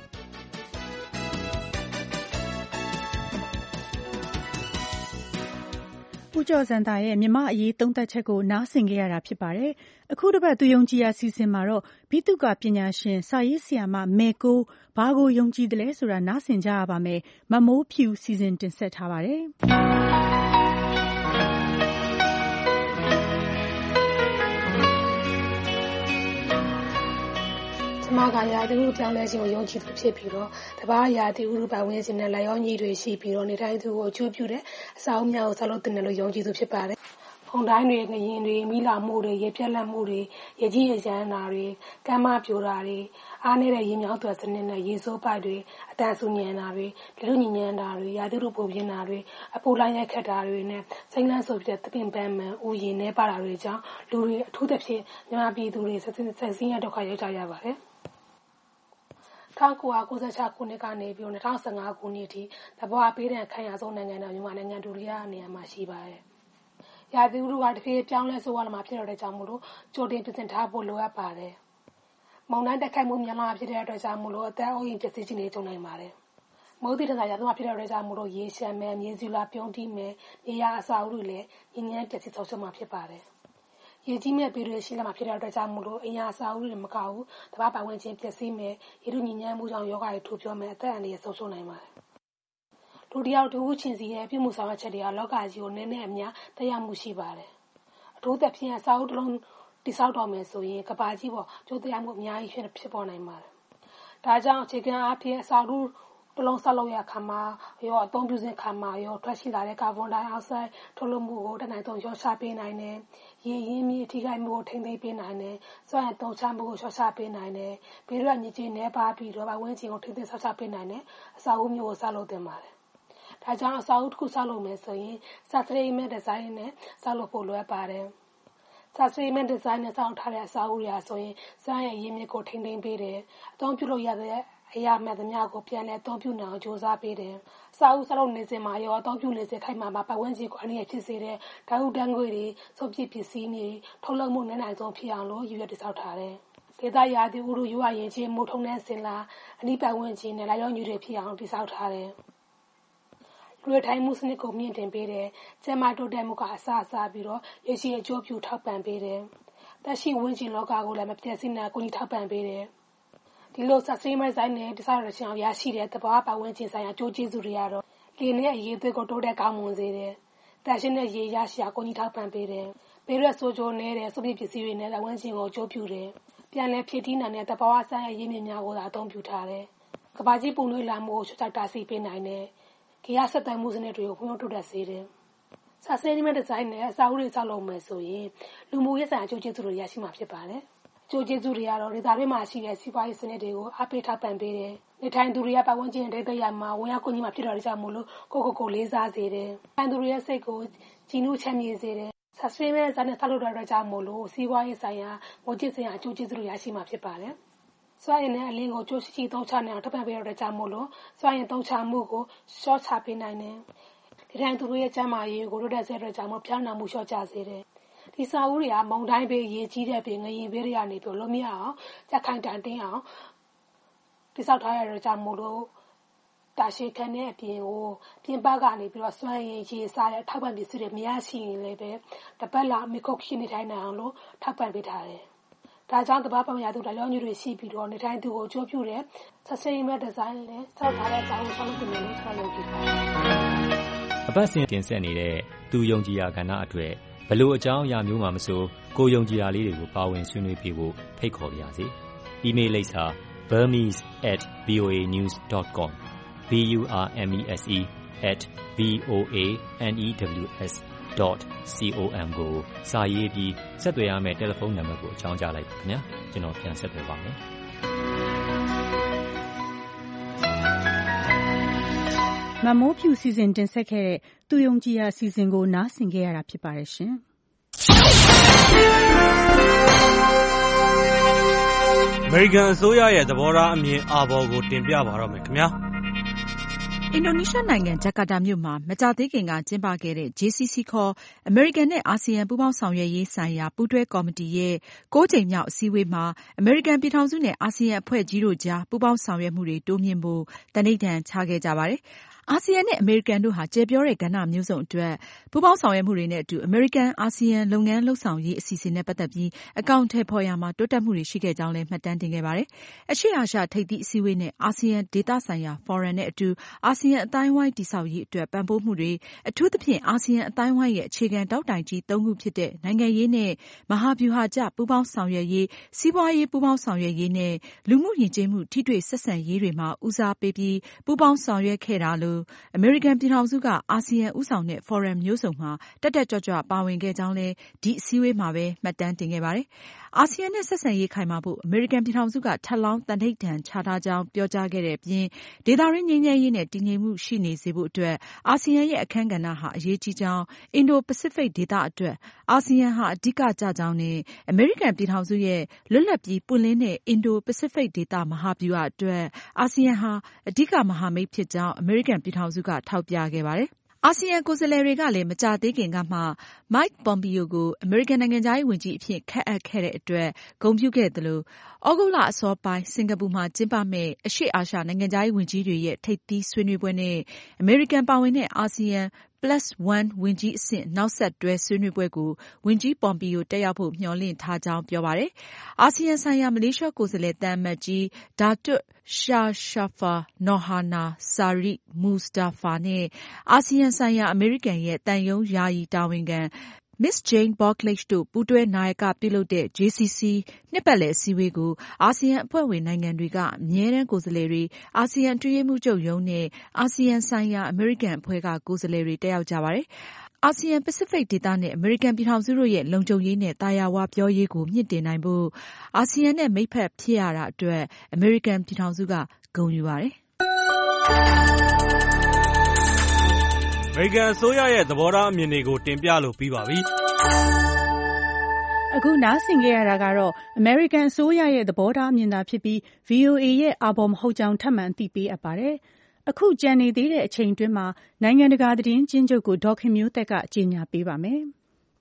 ဦးကျော်ဇံသာရဲ့မြမအရေးသုံးသပ်ချက်ကိုနားဆင်ကြရတာဖြစ်ပါတယ်။အခုတစ်ပတ်သူယုံကြည်ရာစီစဉ်မှာတော့ဘိသုကာပညာရှင်စာရေးဆရာမမေကိုဘာကိုယုံကြည်တယ်လဲဆိုတာနားဆင်ကြရပါမယ်။မမိုးဖြူစီစဉ်တင်ဆက်ထားပါတယ်။မကရာသီဥတုပြောင်းလဲခြင်းကိုယုံကြည်သူဖြစ်ပြီးတော့တဘာရာသီဥတုပတ်ဝန်းကျင်နဲ့လိုက်ရောညီတွေရှိပြီးတော့နေတိုင်းသူကိုအကျိုးပြုတဲ့အစာအုပ်များကိုဆောက်လုပ်တင်တယ်လို့ယုံကြည်သူဖြစ်ပါတယ်။ဖုန်တိုင်းတွေငရင်တွေမိလာမှုတွေရေပြက်လက်မှုတွေရေကြီးရေချမ်းတာတွေကမ်းမပြိုတာတွေအားနည်းတဲ့ရေမြောင်းသွက်စနစ်နဲ့ရေစိုးပိုက်တွေအတန်ဆူညံတာတွေလူညညံတာတွေရာသီဥတုပုံပြင်းတာတွေအပူလိုင်းရိုက်ခတ်တာတွေနဲ့စိမ့်လန်းဆိုပြီးတဲ့သပင်ပန်းမှန်ဥယျာဉ်နဲ့ပါတာတွေကြောင့်လူတွေအထူးသဖြင့်မြန်မာပြည်သူတွေဆက်စင်းရဒုက္ခရောက်ကြရပါတယ်။1996ခုနှစ်ကနေပြီး2015ခုနှစ်အထိတဘာပေးတဲ့ခံရဆုံးနိုင်ငံတော်မြန်မာနိုင်ငံဒုတိယနေရာမှာရှိပါတယ်။ရာသီဥတုကတဖြည်းပြောင်းလဲဆိုးရမှာဖြစ်တဲ့ကြောင့်မို့လို့ကြိုတင်ပြင်ဆင်ထားဖို့လိုအပ်ပါတယ်။မုန်တိုင်းတက်ခိုက်မှုများလာဖြစ်တဲ့အတွက်ကြောင့်မို့လို့အသက်အိုးအိမ်ပစ္စည်းချင်းတွေကြုံနိုင်ပါတယ်။မိုးသီးတစားရာသီမှာဖြစ်တဲ့အတွက်ကြောင့်မို့လို့ရေရှမ်းမယ်မြေစီလာပြုံးတိမယ်နေရာအစာအုပ်တွေလည်းညဉ့်ညမ်းပစ္စည်းဆုံးရှုံးမှာဖြစ်ပါတယ်။ရေကြီးမဲ့ပြည်တွေရှိလာမှာဖြစ်တဲ့အတွက်ကြောင့်မို့လို့အင်အားအစာအုပ်တွေမကဘူးတဘာပတ်ဝန်းကျင်ပျက်စီးမယ်ရေတို့ညဉ့်ညမ်းမှုကြောင့်ယောဂတွေထိုးပြောမယ်အသက်အန္တရာယ်ဆုံးရှုံးနိုင်ပါတယ်။လူတယောက်တူချင်းစီရဲ့ပြုမှုဆောင်ရွက်ချက်တွေကလောကကြီးကိုနည်းနည်းအများသက်ရောက်မှုရှိပါတယ်။အထူးသဖြင့်အစာအုပ်တစ်လုံးတိဆောက်တော်မယ်ဆိုရင်ကဘာကြီးပေါ်ကျိုးတရားမှုအများကြီးဖြစ်ပေါ်နိုင်ပါတယ်။ဒါကြောင့်အခြေခံအားဖြင့်အစာအုပ်တစ်လုံးဆောက်လုပ်ရခါမှာရောအသုံးပြုစဉ်ခါမှာရောထွက်ရှိလာတဲ့ကာဗွန်ဒိုင်အောက်ဆိုက်ထုတ်လွှတ်မှုကိုတနိုင်ဆုံးလျှော့ချပေးနိုင်တယ်။ရေရင်းမြစ်ထိခိုက်မှုကိုထိန်းသိမ်းပေးနိုင်တယ်။စွမ်းအင်သုံးချမှုကိုလျှော့ချပေးနိုင်တယ်။ဘေးရွက်မြစ်ကြီးနဲ့ပါပြီးတော့ဝန်းကျင်ကိုထိန်းသိမ်းဆောက်ချပေးနိုင်တယ်။အစာအုပ်မျိုးကိုဆောက်လုပ်သင့်ပါတယ်။ဒါကြောင့်အစာအုပ်တစ်ခုဆောက်လုပ်မယ်ဆိုရင် sustainable design နဲ့ဆောက်လုပ်ဖို့လိုအပ်ပါတယ်။ sustainable design နဲ့ဆောက်ထားတဲ့အစာအုပ်တွေဆိုရင်စွမ်းအင်ရင်းမြစ်ကိုထိန်းသိမ်းပေးတယ်။အသုံးပြုလို့ရတဲ့အရာမှန်သမျှကိုပြန်လည်အသုံးပြုနိုင်အောင်ကြိုးစားပေးတယ်။အစာအုပ်ဆောက်လုပ်နေစဉ်မှာရောအသုံးပြုနေစဉ်ခိုက်မှာပတ်ဝန်းကျင်ကိုအန္တရာယ်ဖြစ်စေတဲ့ဓာတ်ဓာတ်ငွေ့တွေစုပ်ပစ်ပစ္စည်းတွေထုတ်လုပ်မှုနည်းနိုင်ဆုံးဖြစ်အောင်လို့ရည်ရွယ်တည်ဆောက်ထားတယ်။ဒေသရာသီဥတုရွာရင်ချင်းမိုးထုံတဲ့စင်လာအနိပတ်ဝန်းကျင်နဲ့လိုက်ရောညူတွေဖြစ်အောင်တည်ဆောက်ထားတယ်။လူထိုင်မှုစနစ်ကိုမြင့်တင်ပေးတယ်။ကျန်းမာတိုးတက်မှုကအစပြီးတော့ရရှိအကျိုးပြုထောက်ပံ့ပေးတယ်။သက်ရှိဝန်းကျင်လောကကိုလည်းမပြည့်စုံတဲ့ကိုကြီးထောက်ပံ့ပေးတယ်။ဒီလို sustainable design နဲ့တစားရချင်အောင်ရရှိတဲ့သဘာဝပတ်ဝန်းကျင်ဆိုင်ရာအကျိုးကျေးဇူးတွေကတော့လေနဲ့အရေးသွေးကိုတိုးတက်ကောင်းမွန်စေတယ်။တန်ရှင်းတဲ့ရေရရှိအောင်ကိုကြီးထောက်ပံ့ပေးတယ်။ဘေးရွက်ဆိုးကျိုးနေတဲ့စုပ်ပစ်ပစ္စည်းတွေနဲ့ဝန်းကျင်ကိုအကျိုးပြုတယ်။ပြန်လည်ဖြစ်တည်နိုင်တဲ့သဘာဝဆိုင်ရာရင်းမြစ်များကိုသာအသုံးပြုထားတယ်။ကမ္ဘာကြီးပုံနှွေးလာမှုကိုချွတ်ချတားဆီးပေးနိုင်တယ်။ဂေယဆက်သွယ်မှုစနစ်တွေကိုဖွံ့ဖြိုးတိုးတက်စေတယ်။ sustainable design နဲ့အစာအုပ်တွေဆောက်လုပ်မယ်ဆိုရင်လူမှုရေးဆိုင်ရာအကျိုးကျေးဇူးတွေရရှိမှာဖြစ်ပါတယ်။အကျိုးကျေးဇူးတွေကတော့ဒေသတွင်းမှာရှိတဲ့စီးပွားရေးစနစ်တွေကိုအားပေးထောက်ပံ့ပေးတယ်။နေထိုင်သူတွေကပတ်ဝန်းကျင်ဒိတ်ရမှာဝင်ရောက်ကိုကြီးမှာဖြစ်တော်တဲ့ကြောင့်မို့လို့ကိုလေးစားစေတယ်။ထိုင်သူတွေရဲ့စိတ်ကိုကြည်နူးချမ်းမြေ့စေတယ်။ sustainable design နဲ့ဆောက်လုပ်တဲ့ကြောင့်မို့လို့စီးပွားရေးဆိုင်ရာငွေကြေးဆိုင်ရာအကျိုးကျေးဇူးတွေရရှိမှာဖြစ်ပါတယ်။စွမ်းအင်နဲ့အလင်းကိုကြိုးရှိသုံးချနိုင်အောင်ထောက်ပံ့ပေးတဲ့ကြောင့်မို့လို့စွမ်းအင်သုံးချမှုကိုရှော့ချပေးနိုင်တယ်။ဒီတိုင်းသူတို့ရဲ့ကျန်းမာရေးကိုတိုးတက်စေတဲ့ကြောင့်မို့ပြောင်းလဲမှုလျှော့ချစေတယ်။ဒီစာအုပ်တွေကမုန်တိုင်းဘေးရေကြီးတဲ့ဘေးငရင်ဘေးတွေကနေပြီးလုံးမရအောင်ကြက်ခိုင်တန်တင်းအောင်တိဆောက်ထားရတဲ့ကြောင့်မို့လို့တာရှိခန်းနဲ့အပြင်ကိုပြင်ပကနေပြီးတော့စွမ်းရည်ရေစားတဲ့ထောက်ပံ့ပစ္စည်းတွေမရရှိရင်လည်းပဲတပတ်လာမိခုတ်ရှိနေထိုင်နိုင်အောင်လို့ထောက်ပံ့ပေးထားတယ်။ဒါကြောင့်တပတ်ပတ်ရသူတရားညွှန်တွေရှိပြီးတော့နေထိုင်သူကိုအကျိုးပြုတဲ့ sustainable design နဲ့ဆောက်ထားတဲ့စာအုပ်ဆောက်လုပ်တယ်လို့ကျွန်တော်ယုံကြည်ပါတယ်။အပတ်စဉ်တင်ဆက်နေတဲ့သူယုံကြည်ရာကဏ္ဍအတွက်ဘလို့အကြောင်းအရာမျိုးမှမဆိုကိုယုံကြည်ရာလေးတွေကိုပါဝင်ဆွေးနွေးပြဖို့ဖိတ်ခေါ်ပါရစေ။ email လိပ်စာ burmese@voanews.com burmese@voanews.com ကိုစာရေးပြီးဆက်သွယ်ရမယ့်တယ်လီဖုန်းနံပါတ်ကိုအကြောင်းကြားလိုက်ပါခင်ဗျာ။ကျွန်တော်ပြန်ဆက်သွယ်ပါမယ်။မမိုးဖြူစီစဉ်တင်ဆက်ခဲ့တဲ့သူယုံကြည်ရာစီစဉ်ကိုနားဆင်ခဲ့ရတာဖြစ်ပါတယ်ရှင်။အမေရိကန်အစိုးရရဲ့သဘောထားအမြင်အာဘော်ကိုတင်ပြပါတော့မယ်ခင်ဗျာ။အင်ဒိုနီးရှားနိုင်ငံဂျကာတာမြို့မှာမကြာသေးခင်ကကျင်းပခဲ့တဲ့ JCC ခေါ်အမေရိကန်နဲ့အာဆီယံပူးပေါင်းဆောင်ရွက်ရေးဆိုင်ရာပူးတွဲကော်မတီရဲ့9 ကြိမ်မြောက်အစည်းအဝေးမှာအမေရိကန်ပြည်ထောင်စုနဲ့အာဆီယံအဖွဲ့ကြီးတို့ကြားပူးပေါင်းဆောင်ရွက်မှုတွေတိုးမြှင့်ဖို့သန္နိဋ္ဌာန်ချခဲ့ကြပါတယ်။အာဆီယံနဲ့အမေရိကန်တို့ဟာကျယ်ပြောတဲ့ကဏ္ဍမျိုးစုံအတွက်ပူးပေါင်းဆောင်ရွက်မှုတွေနဲ့အတူအမေရိကန်အာဆီယံလုပ်ငန်းလုပ်ဆောင်ရေးအစီအစဉ်နဲ့ပတ်သက်ပြီးအကောင့်ထဲဖော်ရမှာတိုးတက်မှုတွေရှိခဲ့ကြောင်းလည်းမှတ်တမ်းတင်ခဲ့ပါတယ်။အရှေ့အာရှထိပ်သီးအစည်းအဝေးနဲ့အာဆီယံဒေသဆိုင်ရာဖော်ရမ်နဲ့အတူအာဆီယံအသိုင်းအဝိုင်းတည်ဆောက်ရေးအတွက်ပံ့ပိုးမှုတွေအထူးသဖြင့်အာဆီယံအသိုင်းအဝိုင်းရဲ့အခြေခံတောက်တိုင်ကြီး၃ခုဖြစ်တဲ့နိုင်ငံရေးနဲ့မဟာဗျူဟာကျပူးပေါင်းဆောင်ရွက်ရေးစီးပွားရေးပူးပေါင်းဆောင်ရွက်ရေးနဲ့လူမှုယဉ်ကျေးမှုထိတွေ့ဆက်ဆံရေးတွေမှာဦးစားပေးပြီးပူးပေါင်းဆောင်ရွက်ခဲ့တာလို့အမေရိကန်ပြည်ထောင်စုကအာဆီယံဦးဆောင်တဲ့ဖော်ရမ်မျိုးစုံမှာတက်တက်ကြွကြွပါဝင်ခဲ့ကြောင်းလည်းဒီအစည်းအဝေးမှာပဲမှတ်တမ်းတင်ခဲ့ပါတယ်။အာဆီယံနဲ့ဆက်ဆံရေးခိုင်မာဖို့အမေရိကန်ပြည်ထောင်စုကထပ်လောင်းသန္နိဋ္ဌာန်ချထားကြောင်းပြောကြားခဲ့တဲ့အပြင်ဒေသတွင်းငြိမ်းချမ်းရေးနဲ့တည်ငြိမ်မှုရှိနေစေဖို့အတွက်အာဆီယံရဲ့အခန်းကဏ္ဍဟာအရေးကြီးကြောင်းအင်ဒိုပစိဖိတ်ဒေသအတွက်အာဆီယံဟာအဓိကကျကြောင်းနဲ့အမေရိကန်ပြည်ထောင်စုရဲ့လွတ်လပ်ပြီးပွင့်လင်းတဲ့အင်ဒိုပစိဖိတ်ဒေသမဟာဗျူဟာအတွက်အာဆီယံဟာအဓိကမဟာမိတ်ဖြစ်ကြောင်းအမေရိကန်ပြည်ထောင်စုကထောက်ပြခဲ့ပါတယ်။အာဆီယံကိုယ်စားလှယ်တွေကလည်းမကြာသေးခင်ကမှ Mike Pompeo ကိုအမေရိကန်နိုင်ငံခြားရေးဝန်ကြီးအဖြစ်ခန့်အပ်ခဲ့တဲ့အတွက်ဂုဏ်ပြုခဲ့သလိုဩဂုတ်လအစောပိုင်းစင်ကာပူမှာကျင်းပမယ့်အရှေ့အာရှနိုင်ငံခြားရေးဝန်ကြီးတွေရဲ့ထိပ်သီးဆွေးနွေးပွဲနဲ့အမေရိကန်ပါဝင်တဲ့အာဆီယံ+1 ဝန်ကြီးအဆင့်နောက်ဆက်တွဲဆွေးနွေးပွဲကိုဝန်ကြီး Pompeo တက်ရောက်ဖို့မျှော်လင့်ထားကြောင်းပြောပါတယ်။အာဆီယံဆိုင်ရာမလေးရှားကိုယ်စားလှယ်သံအမတ်ကြီး Datuk Sharshafar Nohana Sariq Mustafa နဲ့အာဆီယံဆိုင်ရာအမေရိကန်ရဲ့သံရုံးယာယီတာဝန်ခံ Miss Jane Barkley တို့ပူးတွဲနာယကပြုလုပ်တဲ့ JCC နှစ်ပတ်လည်အစည်းအဝေးကိုအာဆီယံအဖွဲ့ဝင်နိုင်ငံတွေကအမြဲတမ်းကိုယ်စားလှယ်တွေအာဆီယံအတွင်းရေးမှူးချုပ်ရုံးနဲ့အာဆီယံဆိုင်ရာအမေရိကန်အဖွဲ့ကကိုယ်စားလှယ်တွေတက်ရောက်ကြပါတယ်။အာဆီယံပစိဖိတ်ဒေသနဲ့အမေရိကန်ပြည်ထောင်စုတို့ရဲ့လုံခြုံရေးနဲ့သာယာဝပြောရေးကိုမြှင့်တင်နိုင်ဖို့အာဆီယံနဲ့မိတ်ဖက်ဖြစ်ရတာအတွက်အမေရိကန်ပြည်ထောင်စုကဂုဏ်ယူပါတယ်။အမေရိကန်အစိုးရရဲ့သဘောထားအမြင်တွေကိုတင်ပြလို့ပြီးပါပြီ။အခုနားဆင်ကြရတာကတော့အမေရိကန်အစိုးရရဲ့သဘောထားအမြင်သာဖြစ်ပြီး VOA ရဲ့အာဘော်မဟုတ်ကြောင်းထပ်မံအသိပေးအပ်ပါတယ်။အခုကြံနေသေးတဲ့အချိန်အတွင်းမှာနိုင်ငံတကာသတင်းကျဉ်းချုပ်ကိုဒေါခင်မျိုးသက်ကကြေညာပေးပါမယ်။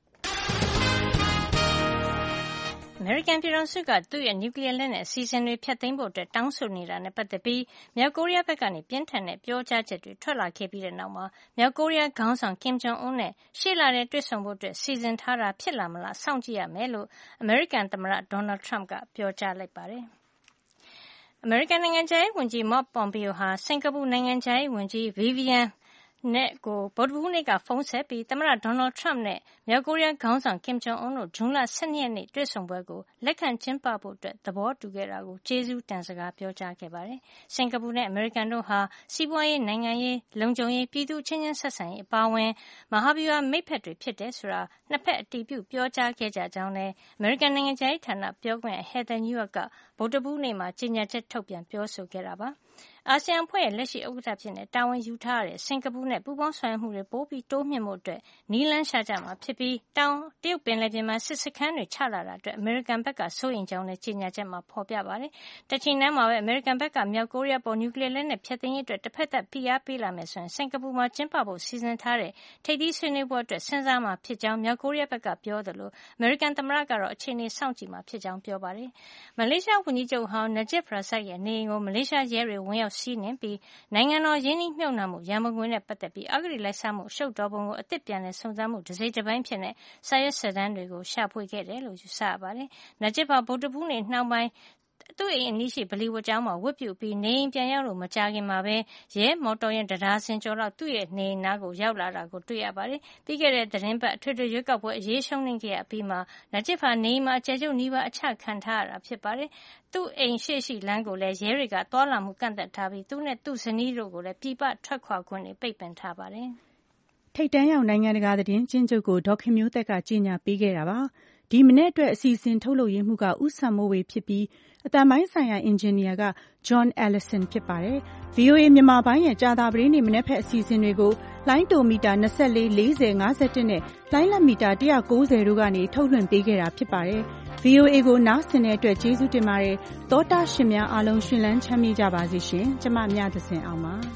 အမေရိကန်ပြည်ထောင်စုကသူ့ရဲ့နျူကလ িয়ার လက်နက်အစီအစဉ်တွေဖျက်သိမ်းဖို့တောင်းဆိုနေတာနဲ့ပတ်သက်ပြီးမြောက်ကိုရီးယားဘက်ကနေပြင်းထန်တဲ့ပြောကြားချက်တွေထွက်လာခဲ့ပြီးတဲ့နောက်မှာမြောက်ကိုရီးယားခေါင်းဆောင် Kim Jong Un နဲ့ရှေ့လထဲတွေ့ဆုံဖို့စီစဉ်ထားတာဖြစ်လာမလားစောင့်ကြည့်ရမယ်လို့အမေရိကန်သမ္မတ Donald Trump ကပြောကြားလိုက်ပါတယ်။အမေရိကန်နိုင်ငံခြားရေးဝန်ကြီး Mike Pompeo ဟာစင်ကာပူနိုင်ငံခြားရေးဝန်ကြီး Vivian နဲ့ကိုဗုဒ္ဓဟူးနေ့ကဖုန်းဆက်ပြီးသမ္မတ Donald Trump နဲ့မြောက်ကိုရီးယားခေါင်းဆောင် Kim Jong Un တို့ဇွန်လ 12 ရက်နေ့တွေ့ဆုံပွဲကိုလက်ခံကျင်းပဖို့သဘောတူခဲ့တာကိုကျေးဇူးတင်စကားပြောကြားခဲ့ပါတယ်။စင်ကာပူနဲ့အမေရိကန်တို့ဟာစီးပွားရေး၊နိုင်ငံရေး၊လုံခြုံရေး၊ပြည်သူအချင်းချင်းဆက်ဆံရေးအပါအဝင်မဟာဗျူဟာမိတ်ဖက်တွေဖြစ်တယ်ဆိုတာနှစ်ဖက်အတည်ပြုပြောကြားခဲ့ကြကြောင်းလည်းအမေရိကန်နိုင်ငံခြားရေးဌာနပြောခွင့်ရ Heather Nauert ကဗုဒ္ဓဟူးနေ့မှာကြေညာချက်ထုတ်ပြန်ပြောဆိုခဲ့တာပါ။အာဆီယံအဖွဲ့ရဲ့လက်ရှိဥက္ကဋ္ဌဖြစ်တာဝန်ယူထားရတဲ့စင်ကာပူနဲ့ပူးပေါင်းဆောင်ရွက်မှုတွေပိုပြီးတိုးမြှင့်ဖို့နည်းလမ်းရှာကြမှာဖြစ်ပြီးတောင်တရုတ်ပင်လယ်ပြင်မှာစစ်စခန်းတွေချလာတာအတွက်အမေရိကန်ဘက်ကစိုးရိမ်ကြောင်းလည်းကြေညာချက်မှာဖော်ပြပါတယ်။တချိန်တည်းမှာပဲအမေရိကန်ဘက်ကမြောက်ကိုရီးယားပေါ်နျူကလ িয়ার လက်နက်ဖျက်သိမ်းရေးအတွက်တဖက်သတ်ဖိအားပေးလာမယ်ဆိုရင်စင်ကာပူမှာကျင်းပဖို့စီစဉ်ထားတဲ့ထိပ်သီးဆွေးနွေးပွဲအတွက်စဉ်းစားမှာဖြစ်ကြောင်းမြောက်ကိုရီးယားဘက်ကပြောသလိုအမေရိကန်သမ္မတကတော့အခြေအနေစောင့်ကြည့်မှာဖြစ်ကြောင်းပြောပါတယ်။မလေးရှားဝန်ကြီးချုပ်ဟောင်း Najib Razak ရဲ့နေအိမ်ကိုမလေးရှားရဲတွေဝင်ရောက်စီးနင်းပြီးနိုင်ငံတော်ရင်းနှီးမြှုပ်နှံမှုရန်ပုံငွေနဲ့ပတ်သက်ပြီးအဂတိလိုက်စားမှုအရှုပ်တော်ပုံကိုအသစ်ပြန်လည်စုံစမ်းမှုတစိတ်တပိုင်းဖြစ်စာရွက်စာတမ်းတွေကိုရှာဖွေခဲ့တယ်လို့ယူဆရပါတယ်။နဂျစ်ဟာဗုဒ္ဓဟူးနေ့နှောင်းပိုင်းသူ့အိမ်အနီးရှိဗလီဝတ်ကျောင်းမှာဝတ်ပြုပြီးနေအိမ်ပြန်ရောက်လို့မကြာခင်မှာပဲရဲမော်တော်ယာဉ်တဒါဇင်ကျော်လောက်သူ့ရဲ့နေအိမ်နားကိုရောက်လာတာကိုတွေ့ရပါတယ်။ပြီးခဲ့တဲ့သတင်းပတ်အထွေထွေရွေးကောက်ပွဲအရေးရှုံးနိမ့်ခဲ့ရပြီးမှနဂျစ်ဟာနေအိမ်မှာအကျယ်ချုပ်နီးပါးအချခံထားရတာဖြစ်ပါတယ်။သူ့အိမ်ရှေ့ရှိလမ်းကိုလည်းရဲတွေကသွားလာမှုကန့်သတ်ထားပြီးသူနဲ့သူ့ဇနီးတို့ကိုလည်းပြည်ပထွက်ခွာခွင့်တွေပိတ်ပင်ထားပါတယ်။ထိပ်တန်းရောက်နိုင်ငံတကာသတင်းကျဉ်းချုပ်ကိုဒေါခင်မျိုးသက်ကကြေညာပေးခဲ့တာပါ။ဒီမနေ့အတွက်အစီအစဉ်ထုတ်လုပ်ရေးမှုကဦးဆမ်မိုးဝေဖြစ်ပြီးအတန်ပိုင်းဆိုင်ရာအင်ဂျင်နီယာက John Ellison ဖြစ်ပါတယ်။ VOA မြန်မာပိုင်းရဲ့ကြာသပတေးနေ့မနေ့ဖက်အစီအစဉ်တွေကိုလိုင်းတိုမီတာ24 40 51နဲ့လိုင်းလက်မီတာ190တို့ကနေထုတ်လွှင့်ပေးခဲ့တာဖြစ်ပါတယ်။ VOA ကိုနားဆင်တဲ့အတွက်ကျေးဇူးတင်ပါတယ်။သောတာရှင်များအားလုံးရှင်လန်းချမ်းမြေ့ကြပါစေရှင်။ကျမမြသဇင်အောင်ပါ။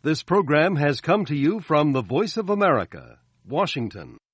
This program has come to you from the Voice of America, Washington.